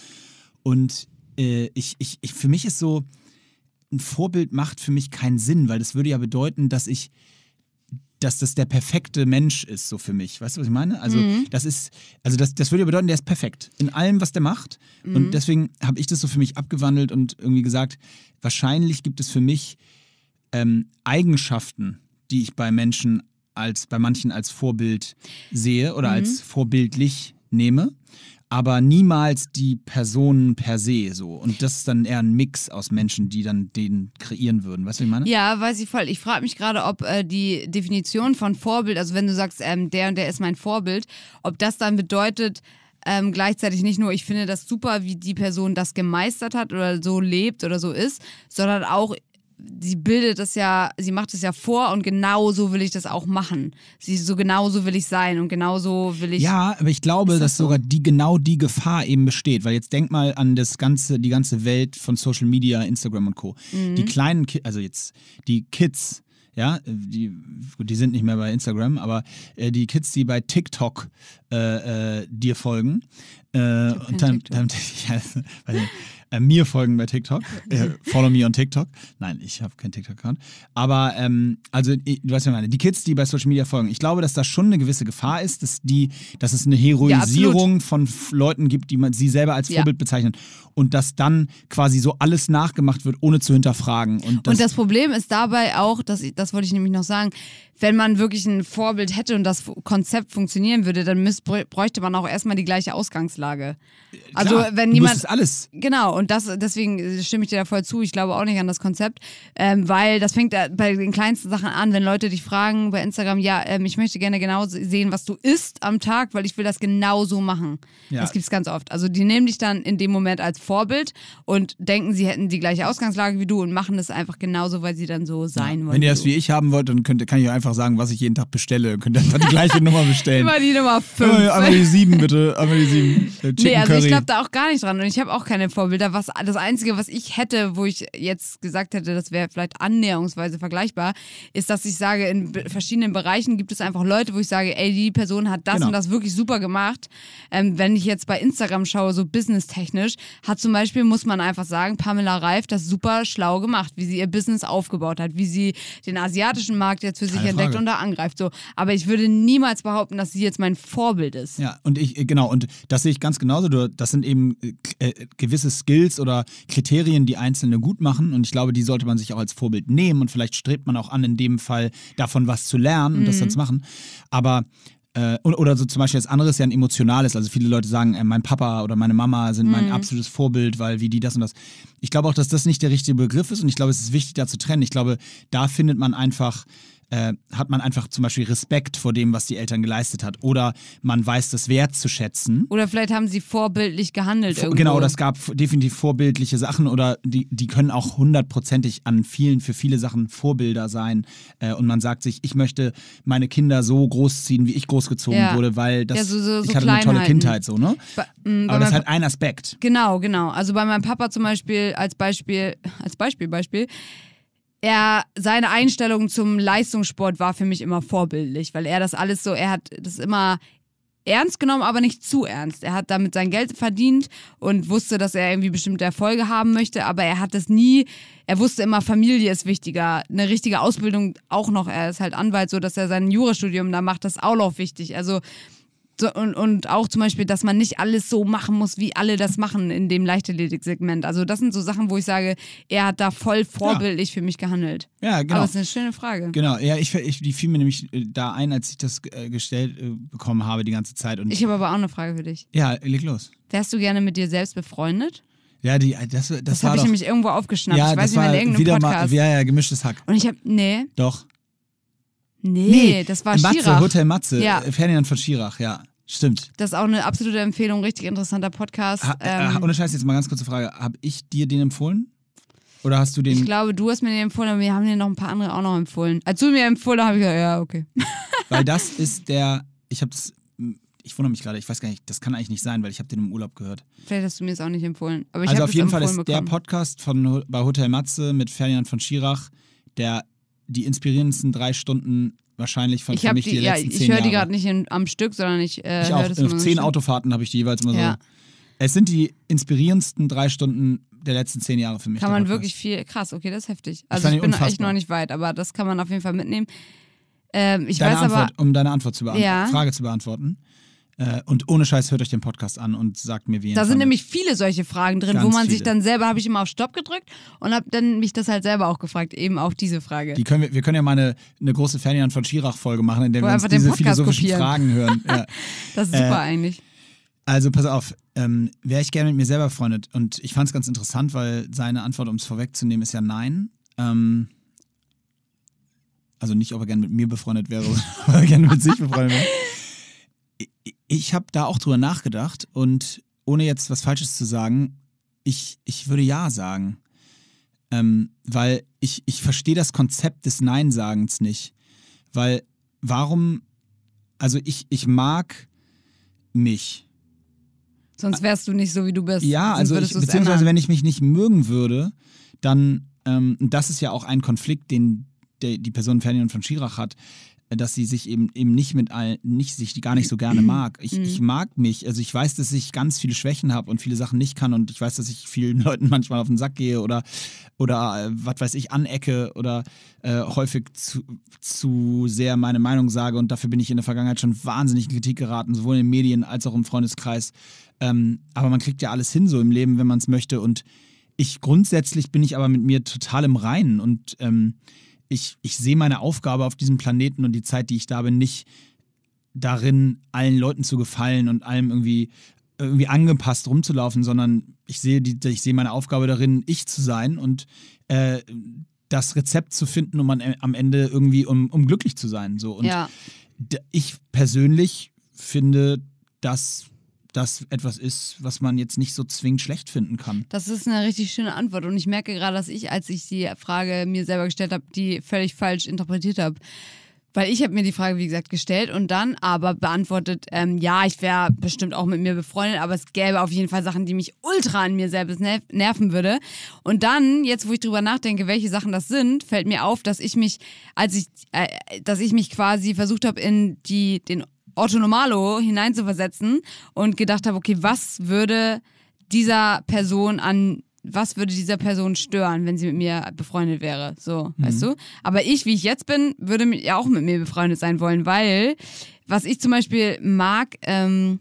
Und äh, ich, ich, ich, für mich ist so, ein Vorbild macht für mich keinen Sinn, weil das würde ja bedeuten, dass ich, dass das der perfekte Mensch ist, so für mich. Weißt du, was ich meine? Also, Mhm. das ist, also das, das würde ja bedeuten, der ist perfekt in allem, was der macht. Mhm. Und deswegen habe ich das so für mich abgewandelt und irgendwie gesagt, wahrscheinlich gibt es für mich ähm, Eigenschaften, die ich bei Menschen als, bei manchen als Vorbild sehe oder Mhm. als vorbildlich nehme. Aber niemals die Personen per se so. Und das ist dann eher ein Mix aus Menschen, die dann den kreieren würden. Weißt du, wie ich meine? Ja, weiß ich voll. Ich frage mich gerade, ob äh, die Definition von Vorbild, also wenn du sagst, ähm, der und der ist mein Vorbild, ob das dann bedeutet, ähm, gleichzeitig nicht nur, ich finde das super, wie die Person das gemeistert hat oder so lebt oder so ist, sondern auch, sie bildet es ja, sie macht es ja vor und genau so will ich das auch machen. Sie so genau so will ich sein und genau so will ich. Ja, aber ich glaube, Ist das dass so? sogar die genau die Gefahr eben besteht, weil jetzt denk mal an das ganze, die ganze Welt von Social Media, Instagram und Co. Mhm. Die kleinen, Ki also jetzt die Kids, ja, die, gut, die sind nicht mehr bei Instagram, aber äh, die Kids, die bei TikTok äh, äh, dir folgen, äh, hab und kein dann, dann ja, weiß nicht, äh, mir folgen bei TikTok, äh, follow me on TikTok. Nein, ich habe keinen TikTok-Account. Aber, ähm, also, ich, du weißt, was ich meine, die Kids, die bei Social Media folgen, ich glaube, dass da schon eine gewisse Gefahr ist, dass, die, dass es eine Heroisierung Ja, von F- Leuten gibt, die man sie selber als Ja. Vorbild bezeichnen. Und dass dann quasi so alles nachgemacht wird, ohne zu hinterfragen. Und das, Und das Problem ist dabei auch, dass ich, das wollte ich nämlich noch sagen, wenn man wirklich ein Vorbild hätte und das Konzept funktionieren würde, dann müsst, bräuchte man auch erstmal die gleiche Ausgangslage. Also klar, wenn du jemand. müsstest alles. Genau, und das, deswegen stimme ich dir da voll zu. Ich glaube auch nicht an das Konzept, ähm, weil das fängt äh, bei den kleinsten Sachen an, wenn Leute dich fragen bei Instagram, ja, ähm, ich möchte gerne genau sehen, was du isst am Tag, weil ich will das genau so machen. Ja. Das gibt es ganz oft. Also die nehmen dich dann in dem Moment als Vorbild und denken, sie hätten die gleiche Ausgangslage wie du und machen das einfach genauso, weil sie dann so sein wollen. Wenn ihr das wie wie ich haben wollt, dann könnt, kann ich euch einfach sagen, was ich jeden Tag bestelle. Könnt ihr einfach die gleiche Nummer bestellen. Immer die Nummer fünf. Einmal, einmal die sieben, bitte. Einmal die sieben. Äh, Chicken Nee, also Curry. ich glaube da auch gar nicht dran und ich habe auch keine Vorbilder. Was, das Einzige, was ich hätte, wo ich jetzt gesagt hätte, das wäre vielleicht annäherungsweise vergleichbar, ist, dass ich sage, in be- verschiedenen Bereichen gibt es einfach Leute, wo ich sage, ey, die Person hat das Genau. und das wirklich super gemacht. Ähm, wenn ich jetzt bei Instagram schaue, so businesstechnisch, hat zum Beispiel, muss man einfach sagen, Pamela Reif das super schlau gemacht, wie sie ihr Business aufgebaut hat, wie sie den asiatischen Markt jetzt für sich Keine entdeckt Frage. und da angreift. So. Aber ich würde niemals behaupten, dass sie jetzt mein Vorbild ist. Ja, und ich, genau, und das sehe ich ganz genauso. Du, das sind eben äh, gewisse Skills oder Kriterien, die Einzelne gut machen. Und ich glaube, die sollte man sich auch als Vorbild nehmen. Und vielleicht strebt man auch an, in dem Fall davon was zu lernen und Mhm. das dann zu machen. Aber äh, oder so zum Beispiel das andere ist ja ein emotionales. Also viele Leute sagen, äh, mein Papa oder meine Mama sind mein Mhm. absolutes Vorbild, weil wie die das und das. Ich glaube auch, dass das nicht der richtige Begriff ist. Und ich glaube, es ist wichtig, da zu trennen. Ich glaube, da findet man einfach äh, hat man einfach zum Beispiel Respekt vor dem, was die Eltern geleistet hat. Oder man weiß das wertzuschätzen. Oder vielleicht haben sie vorbildlich gehandelt Vor- irgendwo. Genau, das gab f- definitiv vorbildliche Sachen oder die, die können auch hundertprozentig an vielen, für viele Sachen Vorbilder sein. Äh, und man sagt sich, ich möchte meine Kinder so großziehen, wie ich großgezogen Ja. wurde, weil das, Ja, so- so- so ich hatte eine tolle Kleinheiten. Kindheit, so, ne? Bei, mh, bei Aber das ist meinem halt ein Aspekt. Genau, genau. Also bei meinem Papa zum Beispiel, als Beispiel, als Beispiel, Beispiel, er, seine Einstellung zum Leistungssport war für mich immer vorbildlich, weil er das alles so, er hat das immer ernst genommen, aber nicht zu ernst. Er hat damit sein Geld verdient und wusste, dass er irgendwie bestimmte Erfolge haben möchte, aber er hat das nie, er wusste immer, Familie ist wichtiger, eine richtige Ausbildung auch noch, er ist halt Anwalt, so dass er sein Jurastudium da macht, das ist auch noch wichtig. Also so, und, und auch zum Beispiel, dass man nicht alles so machen muss, wie alle das machen in dem Leichtathletik-Segment. Also das sind so Sachen, wo ich sage, er hat da voll vorbildlich für mich gehandelt. Ja, genau. Aber es ist eine schöne Frage. Genau, ja, ich, ich, die fiel mir nämlich äh, da ein, als ich das äh, gestellt äh, bekommen habe die ganze Zeit. Und Ich habe aber auch eine Frage für dich. ja, leg los. Wärst du gerne mit dir selbst befreundet? Ja, die, das, das, Das, war habe ich doch, nämlich irgendwo aufgeschnappt. ja, ich weiß das nicht mehr, war in irgendeinem wieder Podcast. mal, ja, ja, gemischtes Hack. Und ich habe, nee, Doch. nee, das war Matze, Schirach. Hotel Matze, Ja. äh, Ferdinand von Schirach, ja, stimmt. Das ist auch eine absolute Empfehlung, richtig interessanter Podcast. Ha, ähm, äh, ohne Scheiß, jetzt mal ganz kurze Frage. Habe ich dir den empfohlen? Oder hast du den... Ich glaube, du hast mir den empfohlen, aber wir haben dir noch ein paar andere auch noch empfohlen. Als du mir empfohlen hast, habe ich gesagt, ja, okay. Weil das ist der... Ich habe das... Ich wundere mich gerade, ich weiß gar nicht, das kann eigentlich nicht sein, weil ich habe den im Urlaub gehört. Vielleicht hast du mir es auch nicht empfohlen. Aber ich also habe auf jeden es Fall ist bekommen. der Podcast von, bei Hotel Matze mit Ferdinand von Schirach, der die inspirierendsten drei Stunden wahrscheinlich von ich für mich die, die ja, letzten zehn Ich höre die Jahre. gerade nicht in, am Stück, sondern ich äh, Ich höre auch, das auf immer zehn so Autofahrten habe ich die jeweils immer ja. so. Es sind die inspirierendsten drei Stunden der letzten zehn Jahre für mich. Kann man wirklich viel, krass, okay, das ist heftig. Also fand ich ihn bin unfassbar. echt noch nicht weit, aber das kann man auf jeden Fall mitnehmen. Ähm, ich deine weiß Antwort, aber, um deine Antwort zu beantworten, Ja. Frage zu beantworten. Äh, und ohne Scheiß, hört euch den Podcast an und sagt mir, wie ihr ihn da sind fandet. nämlich viele solche Fragen drin, Ganz wo man sich viele. dann selber, habe ich immer auf Stopp gedrückt und habe dann mich das halt selber auch gefragt, eben auch diese Frage. Die können wir, wir können ja mal eine, eine große Ferdinand von Schirach-Folge machen, in der Wo wir uns einfach den diese Podcast philosophischen kopieren. Fragen hören. Ja. Das ist super Äh, eigentlich. Also pass auf, ähm, wäre ich gerne mit mir selber befreundet. Und ich fand es ganz interessant, weil seine Antwort, um es vorwegzunehmen, ist ja nein. Ähm, also nicht, ob er gerne mit mir befreundet wäre, sondern ob er gerne mit sich befreundet wäre. Ich, ich habe da auch drüber nachgedacht und ohne jetzt was Falsches zu sagen, ich, ich würde ja sagen. Ähm, weil ich, ich verstehe das Konzept des Nein-Sagens nicht. Weil warum, also ich, ich mag mich. Sonst wärst du nicht so, wie du bist. Ja, Sonst also würdest ich, du's beziehungsweise ändern. wenn ich mich nicht mögen würde, dann, ähm, das ist ja auch ein Konflikt, den der, die Person Ferdinand von Schirach hat, dass sie sich eben eben nicht mit all, nicht sich gar nicht so gerne mag. Ich, ich mag mich, also ich weiß, dass ich ganz viele Schwächen habe und viele Sachen nicht kann und ich weiß, dass ich vielen Leuten manchmal auf den Sack gehe oder, oder äh, was weiß ich, anecke oder äh, häufig zu, zu sehr meine Meinung sage und dafür bin ich in der Vergangenheit schon wahnsinnig in Kritik geraten, sowohl in den Medien als auch im Freundeskreis. Ähm, aber man kriegt ja alles hin so im Leben, wenn man es möchte und ich grundsätzlich bin ich aber mit mir total im Reinen und ähm, Ich, ich sehe meine Aufgabe auf diesem Planeten und die Zeit, die ich da bin, nicht darin, allen Leuten zu gefallen und allem irgendwie, irgendwie angepasst rumzulaufen, sondern ich sehe, die, ich sehe meine Aufgabe darin, ich zu sein und äh, das Rezept zu finden, um an, am Ende irgendwie, um, um glücklich zu sein. So. Und Ja. d- ich persönlich finde, dass das etwas ist, was man jetzt nicht so zwingend schlecht finden kann. Das ist eine richtig schöne Antwort und ich merke gerade, dass ich, als ich die Frage mir selber gestellt habe, die völlig falsch interpretiert habe. Weil ich habe mir die Frage, wie gesagt, gestellt und dann aber beantwortet, ähm, ja, ich wäre bestimmt auch mit mir befreundet, aber es gäbe auf jeden Fall Sachen, die mich ultra an mir selbst nerv nerven würde. Und dann, jetzt wo ich drüber nachdenke, welche Sachen das sind, fällt mir auf, dass ich mich, als ich, äh, dass ich mich quasi versucht habe, in die, den Otto Normalo hineinzuversetzen und gedacht habe, okay, was würde dieser Person an, was würde dieser Person stören, wenn sie mit mir befreundet wäre, so, mhm. weißt du? Aber ich, wie ich jetzt bin, würde ja auch mit mir befreundet sein wollen, weil, was ich zum Beispiel mag, ähm,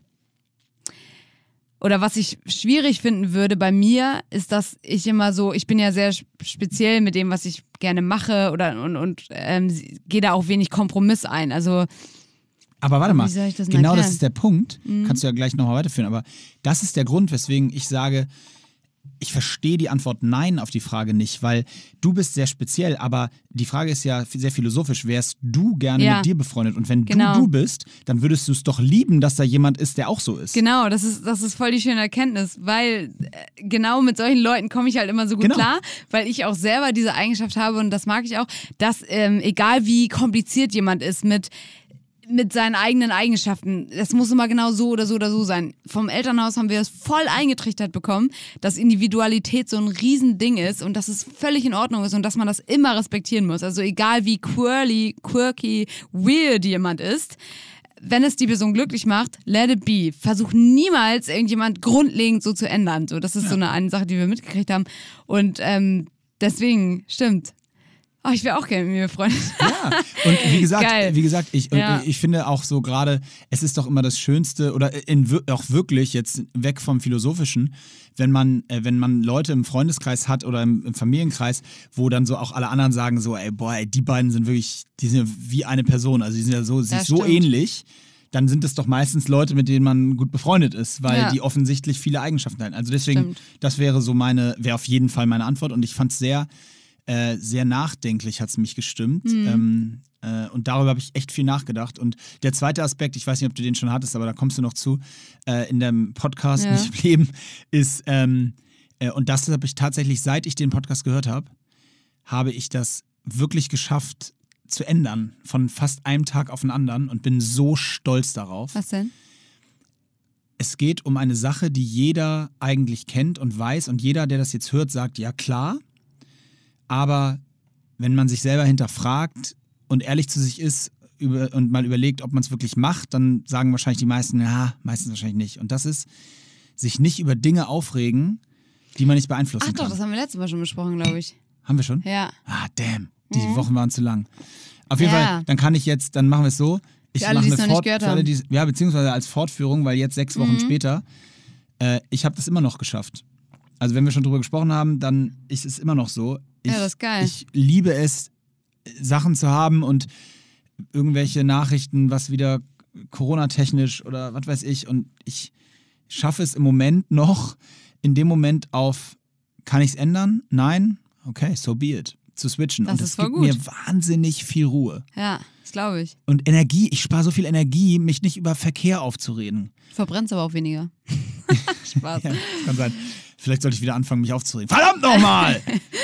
oder was ich schwierig finden würde bei mir, ist, dass ich immer so, ich bin ja sehr speziell mit dem, was ich gerne mache oder und, und ähm, gehe da auch wenig Kompromiss ein, also Aber warte mal, Wie soll ich das denn genau das erklären? ist der Punkt, Mhm. kannst du ja gleich nochmal weiterführen, aber das ist der Grund, weswegen ich sage, ich verstehe die Antwort Nein auf die Frage nicht, weil du bist sehr speziell, aber die Frage ist ja sehr philosophisch, wärst du gerne Ja. mit dir befreundet und wenn Genau. du du bist, dann würdest du es doch lieben, dass da jemand ist, der auch so ist. Genau, das ist, das ist voll die schöne Erkenntnis, weil äh, genau mit solchen Leuten komme ich halt immer so gut Genau. klar, weil ich auch selber diese Eigenschaft habe und das mag ich auch, dass ähm, egal wie kompliziert jemand ist mit mit seinen eigenen Eigenschaften. Das muss immer genau so oder so oder so sein. Vom Elternhaus haben wir es voll eingetrichtert bekommen, dass Individualität so ein Riesending ist und dass es völlig in Ordnung ist und dass man das immer respektieren muss. Also egal wie quirly, quirky, weird jemand ist, wenn es die Person glücklich macht, let it be. Versuch niemals irgendjemand grundlegend so zu ändern. So, das ist Ja. so eine, eine Sache, die wir mitgekriegt haben. Und ähm, deswegen, stimmt. Oh, ich wäre auch gerne mit mir befreundet. Ja, und wie gesagt, Geil. wie gesagt, ich, Ja. ich finde auch so gerade, es ist doch immer das Schönste oder in, wir- auch wirklich jetzt weg vom Philosophischen, wenn man, äh, wenn man Leute im Freundeskreis hat oder im, im Familienkreis, wo dann so auch alle anderen sagen so, ey, boah, ey, die beiden sind wirklich, die sind ja wie eine Person, also die sind ja so, sich so stimmt. ähnlich. Dann sind es doch meistens Leute, mit denen man gut befreundet ist, weil Ja. die offensichtlich viele Eigenschaften teilen. Also deswegen, Stimmt. das wäre so meine, wäre auf jeden Fall meine Antwort und ich fand es sehr, äh, sehr nachdenklich hat es mich gestimmt. Mhm. Ähm, äh, und darüber habe ich echt viel nachgedacht. Und der zweite Aspekt, ich weiß nicht, ob du den schon hattest, aber da kommst du noch zu, äh, in dem Podcast Ja. Nicht im Leben, ist, ähm, Äh, und das habe ich tatsächlich, seit ich den Podcast gehört habe, habe ich das wirklich geschafft zu ändern von fast einem Tag auf den anderen und bin so stolz darauf. Was denn? Es geht um eine Sache, die jeder eigentlich kennt und weiß und jeder, der das jetzt hört, sagt, ja klar, aber wenn man sich selber hinterfragt und ehrlich zu sich ist über, und mal überlegt, ob man es wirklich macht, dann sagen wahrscheinlich die meisten, ja, meistens wahrscheinlich nicht. Und das ist, sich nicht über Dinge aufregen, die man nicht beeinflussen Ach doch, kann. das haben wir letztes Mal schon besprochen, glaube ich. Haben wir schon? Ja. Ah, damn. Die Mhm. Wochen waren zu lang. Auf jeden Ja. Fall, dann kann ich jetzt, dann machen wir es so. Ich Für alle, mache die es eine noch nicht Fort- gehört für alle, haben. die- Ja, beziehungsweise als Fortführung, weil jetzt sechs Wochen Mhm. später, äh, ich habe das immer noch geschafft. Also wenn wir schon drüber gesprochen haben, dann ist es immer noch so. Ich, Ja, das ist geil. Ich liebe es, Sachen zu haben und irgendwelche Nachrichten, was wieder Corona-technisch oder was weiß ich. Und ich schaffe es im Moment noch, in dem Moment auf, kann ich es ändern? Nein? Okay, so be it. Zu switchen. Das und ist das voll gibt gut. mir wahnsinnig viel Ruhe. Ja, das glaube ich. Und Energie, ich spare so viel Energie, mich nicht über Verkehr aufzureden. Verbrennst aber auch weniger. Spaß. Ja, das kann sein. Vielleicht sollte ich wieder anfangen, mich aufzureden. Verdammt nochmal!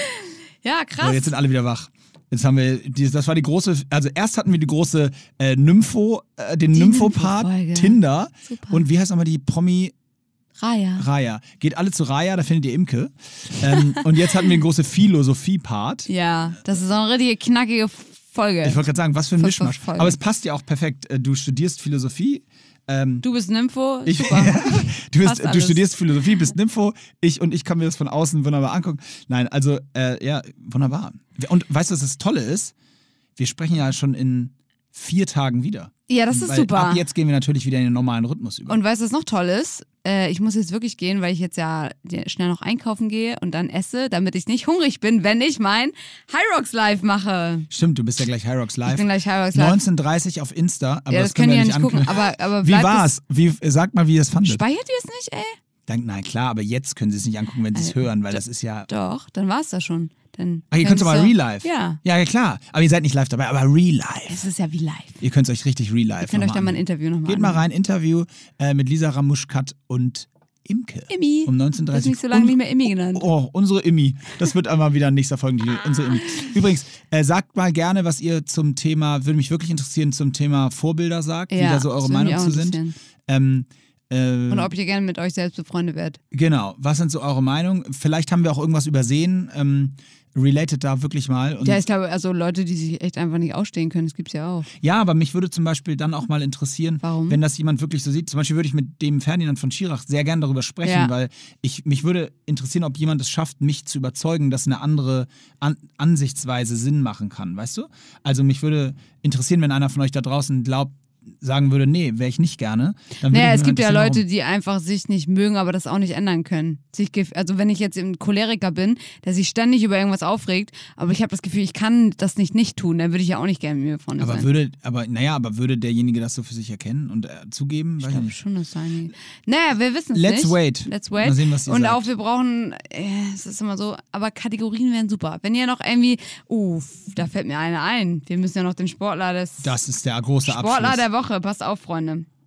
Ja, krass. So, jetzt sind alle wieder wach. Jetzt haben wir, die, das war die große, also erst hatten wir die große äh, Nympho, äh, den Die Nympho-Part, Nympho-Folge. Tinder. Super. Und wie heißt nochmal die Promi Raya. Raya? Geht alle zu Raya, da findet ihr Imke. ähm, und jetzt hatten wir den große Philosophie-Part. Ja, das ist so eine richtige knackige Folge. Ich wollte gerade sagen, was für ein Voll- Mischmasch. Folge. Aber es passt ja auch perfekt. Äh, Du studierst Philosophie. Ähm, Du bist Nympho. Ich, Super. du, bist, Passt du alles. studierst Philosophie, bist Nympho, ich und ich kann mir das von außen wunderbar angucken. Nein, also, äh, ja, wunderbar. Und weißt du, was das Tolle ist? Wir sprechen ja schon in vier Tagen wieder. Ja, das ist Weil super. Ab jetzt gehen wir natürlich wieder in den normalen Rhythmus über. Und weißt du, was noch toll ist? Äh, ich muss jetzt wirklich gehen, weil ich jetzt ja schnell noch einkaufen gehe und dann esse, damit ich nicht hungrig bin, wenn ich mein Hyrox Live mache. Stimmt, du bist ja gleich Hyrox Live. Ich bin gleich Hyrox Live. neunzehn Uhr dreißig auf Insta, aber ja, das, das können können wir die ja ja nicht nicht gucken, ankündigen. aber, aber Wie bleibt war's? Wie, sag mal, wie ihr es es- fandet. Speichert ihr es nicht, ey? Dann, nein, klar, aber jetzt können sie es nicht angucken, wenn sie es Also, hören, weil das ist ja... Doch, dann war es das schon. Dann Ach, ihr könnt es aber so, real live. Ja. Ja, ja, klar. Aber ihr seid nicht live dabei, aber real live. Es ist ja wie live. Ihr könnt es euch richtig real live Ihr könnt euch noch da mal ein anhören. Interview nochmal Geht mal rein, Interview äh, mit Lisa Ramuschkat und Imke. Immi. Um neunzehn Uhr Du hast dreißig. mich so lange Un- nicht mehr Immi genannt. Oh, unsere Immi. Das wird einmal wieder ein nächster Folgentitel. Unsere Immi. Übrigens, äh, sagt mal gerne, was ihr zum Thema, würde mich wirklich interessieren, zum Thema Vorbilder sagt, wie da so eure das würde mich Meinung auch zu sind. interessieren. Ähm, äh, Und ob ihr gerne mit euch selbst befreundet werdet. genau, was sind so eure Meinungen? Vielleicht haben wir auch irgendwas übersehen. Ähm, related da wirklich mal. Und Ja, ich glaube, also Leute, die sich echt einfach nicht ausstehen können, das gibt's ja auch. Ja, aber mich würde zum Beispiel dann auch mal interessieren, Warum? wenn das jemand wirklich so sieht. Zum Beispiel würde ich mit dem Ferdinand von Schirach sehr gerne darüber sprechen, Ja. weil ich, mich würde interessieren, ob jemand es schafft, mich zu überzeugen, dass eine andere An Ansichtsweise Sinn machen kann, weißt du? Also mich würde interessieren, wenn einer von euch da draußen glaubt, sagen würde, nee, wäre ich nicht gerne. Dann würde Naja, ich es mich gibt ja interessieren, Leute, die einfach sich nicht mögen, aber das auch nicht ändern können. Sich gef- also wenn ich jetzt ein Choleriker bin, der sich ständig über irgendwas aufregt, aber ich habe das Gefühl, ich kann das nicht nicht tun, dann würde ich ja auch nicht gerne mit mir vorne warum. Aber sein. würde, aber naja, aber würde derjenige das so für sich erkennen und äh, zugeben? Ich Weiß ich glaube nicht. schon, das sei nie. Naja, wir wissen es Let's nicht. wait. Let's wait. Mal sehen, was ihr Und sagt. auch wir brauchen, äh, es ist immer so, aber Kategorien wären super. Wenn ihr noch irgendwie, uh, da fällt mir eine ein. Wir müssen ja noch den Sportler des Das ist der große Sportler Abschluss. der Woche. Passt auf, Freunde.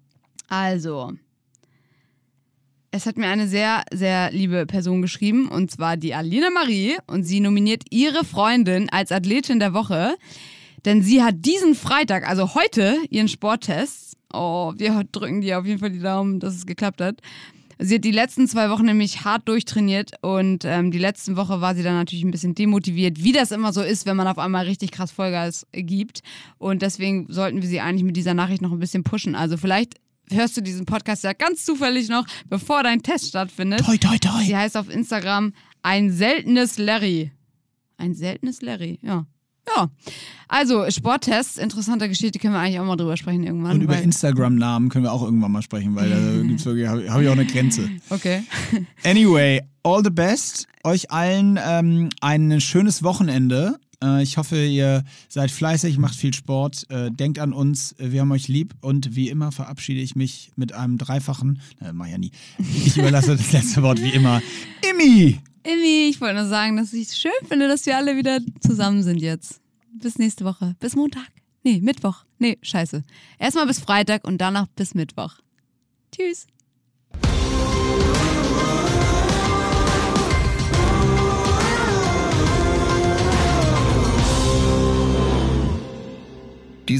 Also, es hat mir eine sehr, sehr liebe Person geschrieben, und zwar die Alina Marie, und sie nominiert ihre Freundin als Athletin der Woche, denn sie hat diesen Freitag, also heute, ihren Sporttest. Oh, wir drücken dir auf jeden Fall die Daumen, dass es geklappt hat. Sie hat die letzten zwei Wochen nämlich hart durchtrainiert, und ähm, die letzte Woche war sie dann natürlich ein bisschen demotiviert, wie das immer so ist, wenn man auf einmal richtig krass Vollgas gibt. Und deswegen sollten wir sie eigentlich mit dieser Nachricht noch ein bisschen pushen. Also vielleicht hörst du diesen Podcast ja ganz zufällig noch, bevor dein Test stattfindet. Toi, toi, toi. Sie heißt auf Instagram ein seltenes Larry. Ein seltenes Larry, ja. Ja, also Sporttests, interessante Geschichte, können wir eigentlich auch mal drüber sprechen irgendwann. Und über weil- Instagram-Namen können wir auch irgendwann mal sprechen, weil da gibt's wirklich, habe hab ich auch eine Grenze. Okay. Anyway, all the best. Euch allen ähm, ein schönes Wochenende. Äh, ich hoffe, ihr seid fleißig, macht viel Sport, äh, denkt an uns, äh, wir haben euch lieb, und wie immer verabschiede ich mich mit einem dreifachen, äh, mach ja nie, ich überlasse das letzte Wort wie immer, Immi! Immi, ich wollte nur sagen, dass ich es schön finde, dass wir alle wieder zusammen sind jetzt. Bis nächste Woche. Bis Montag. Nee, Mittwoch. Nee, scheiße. Erstmal bis Freitag und danach bis Mittwoch. Tschüss.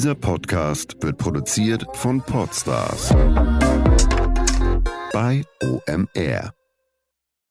Dieser Podcast wird produziert von Podstars bei O M R.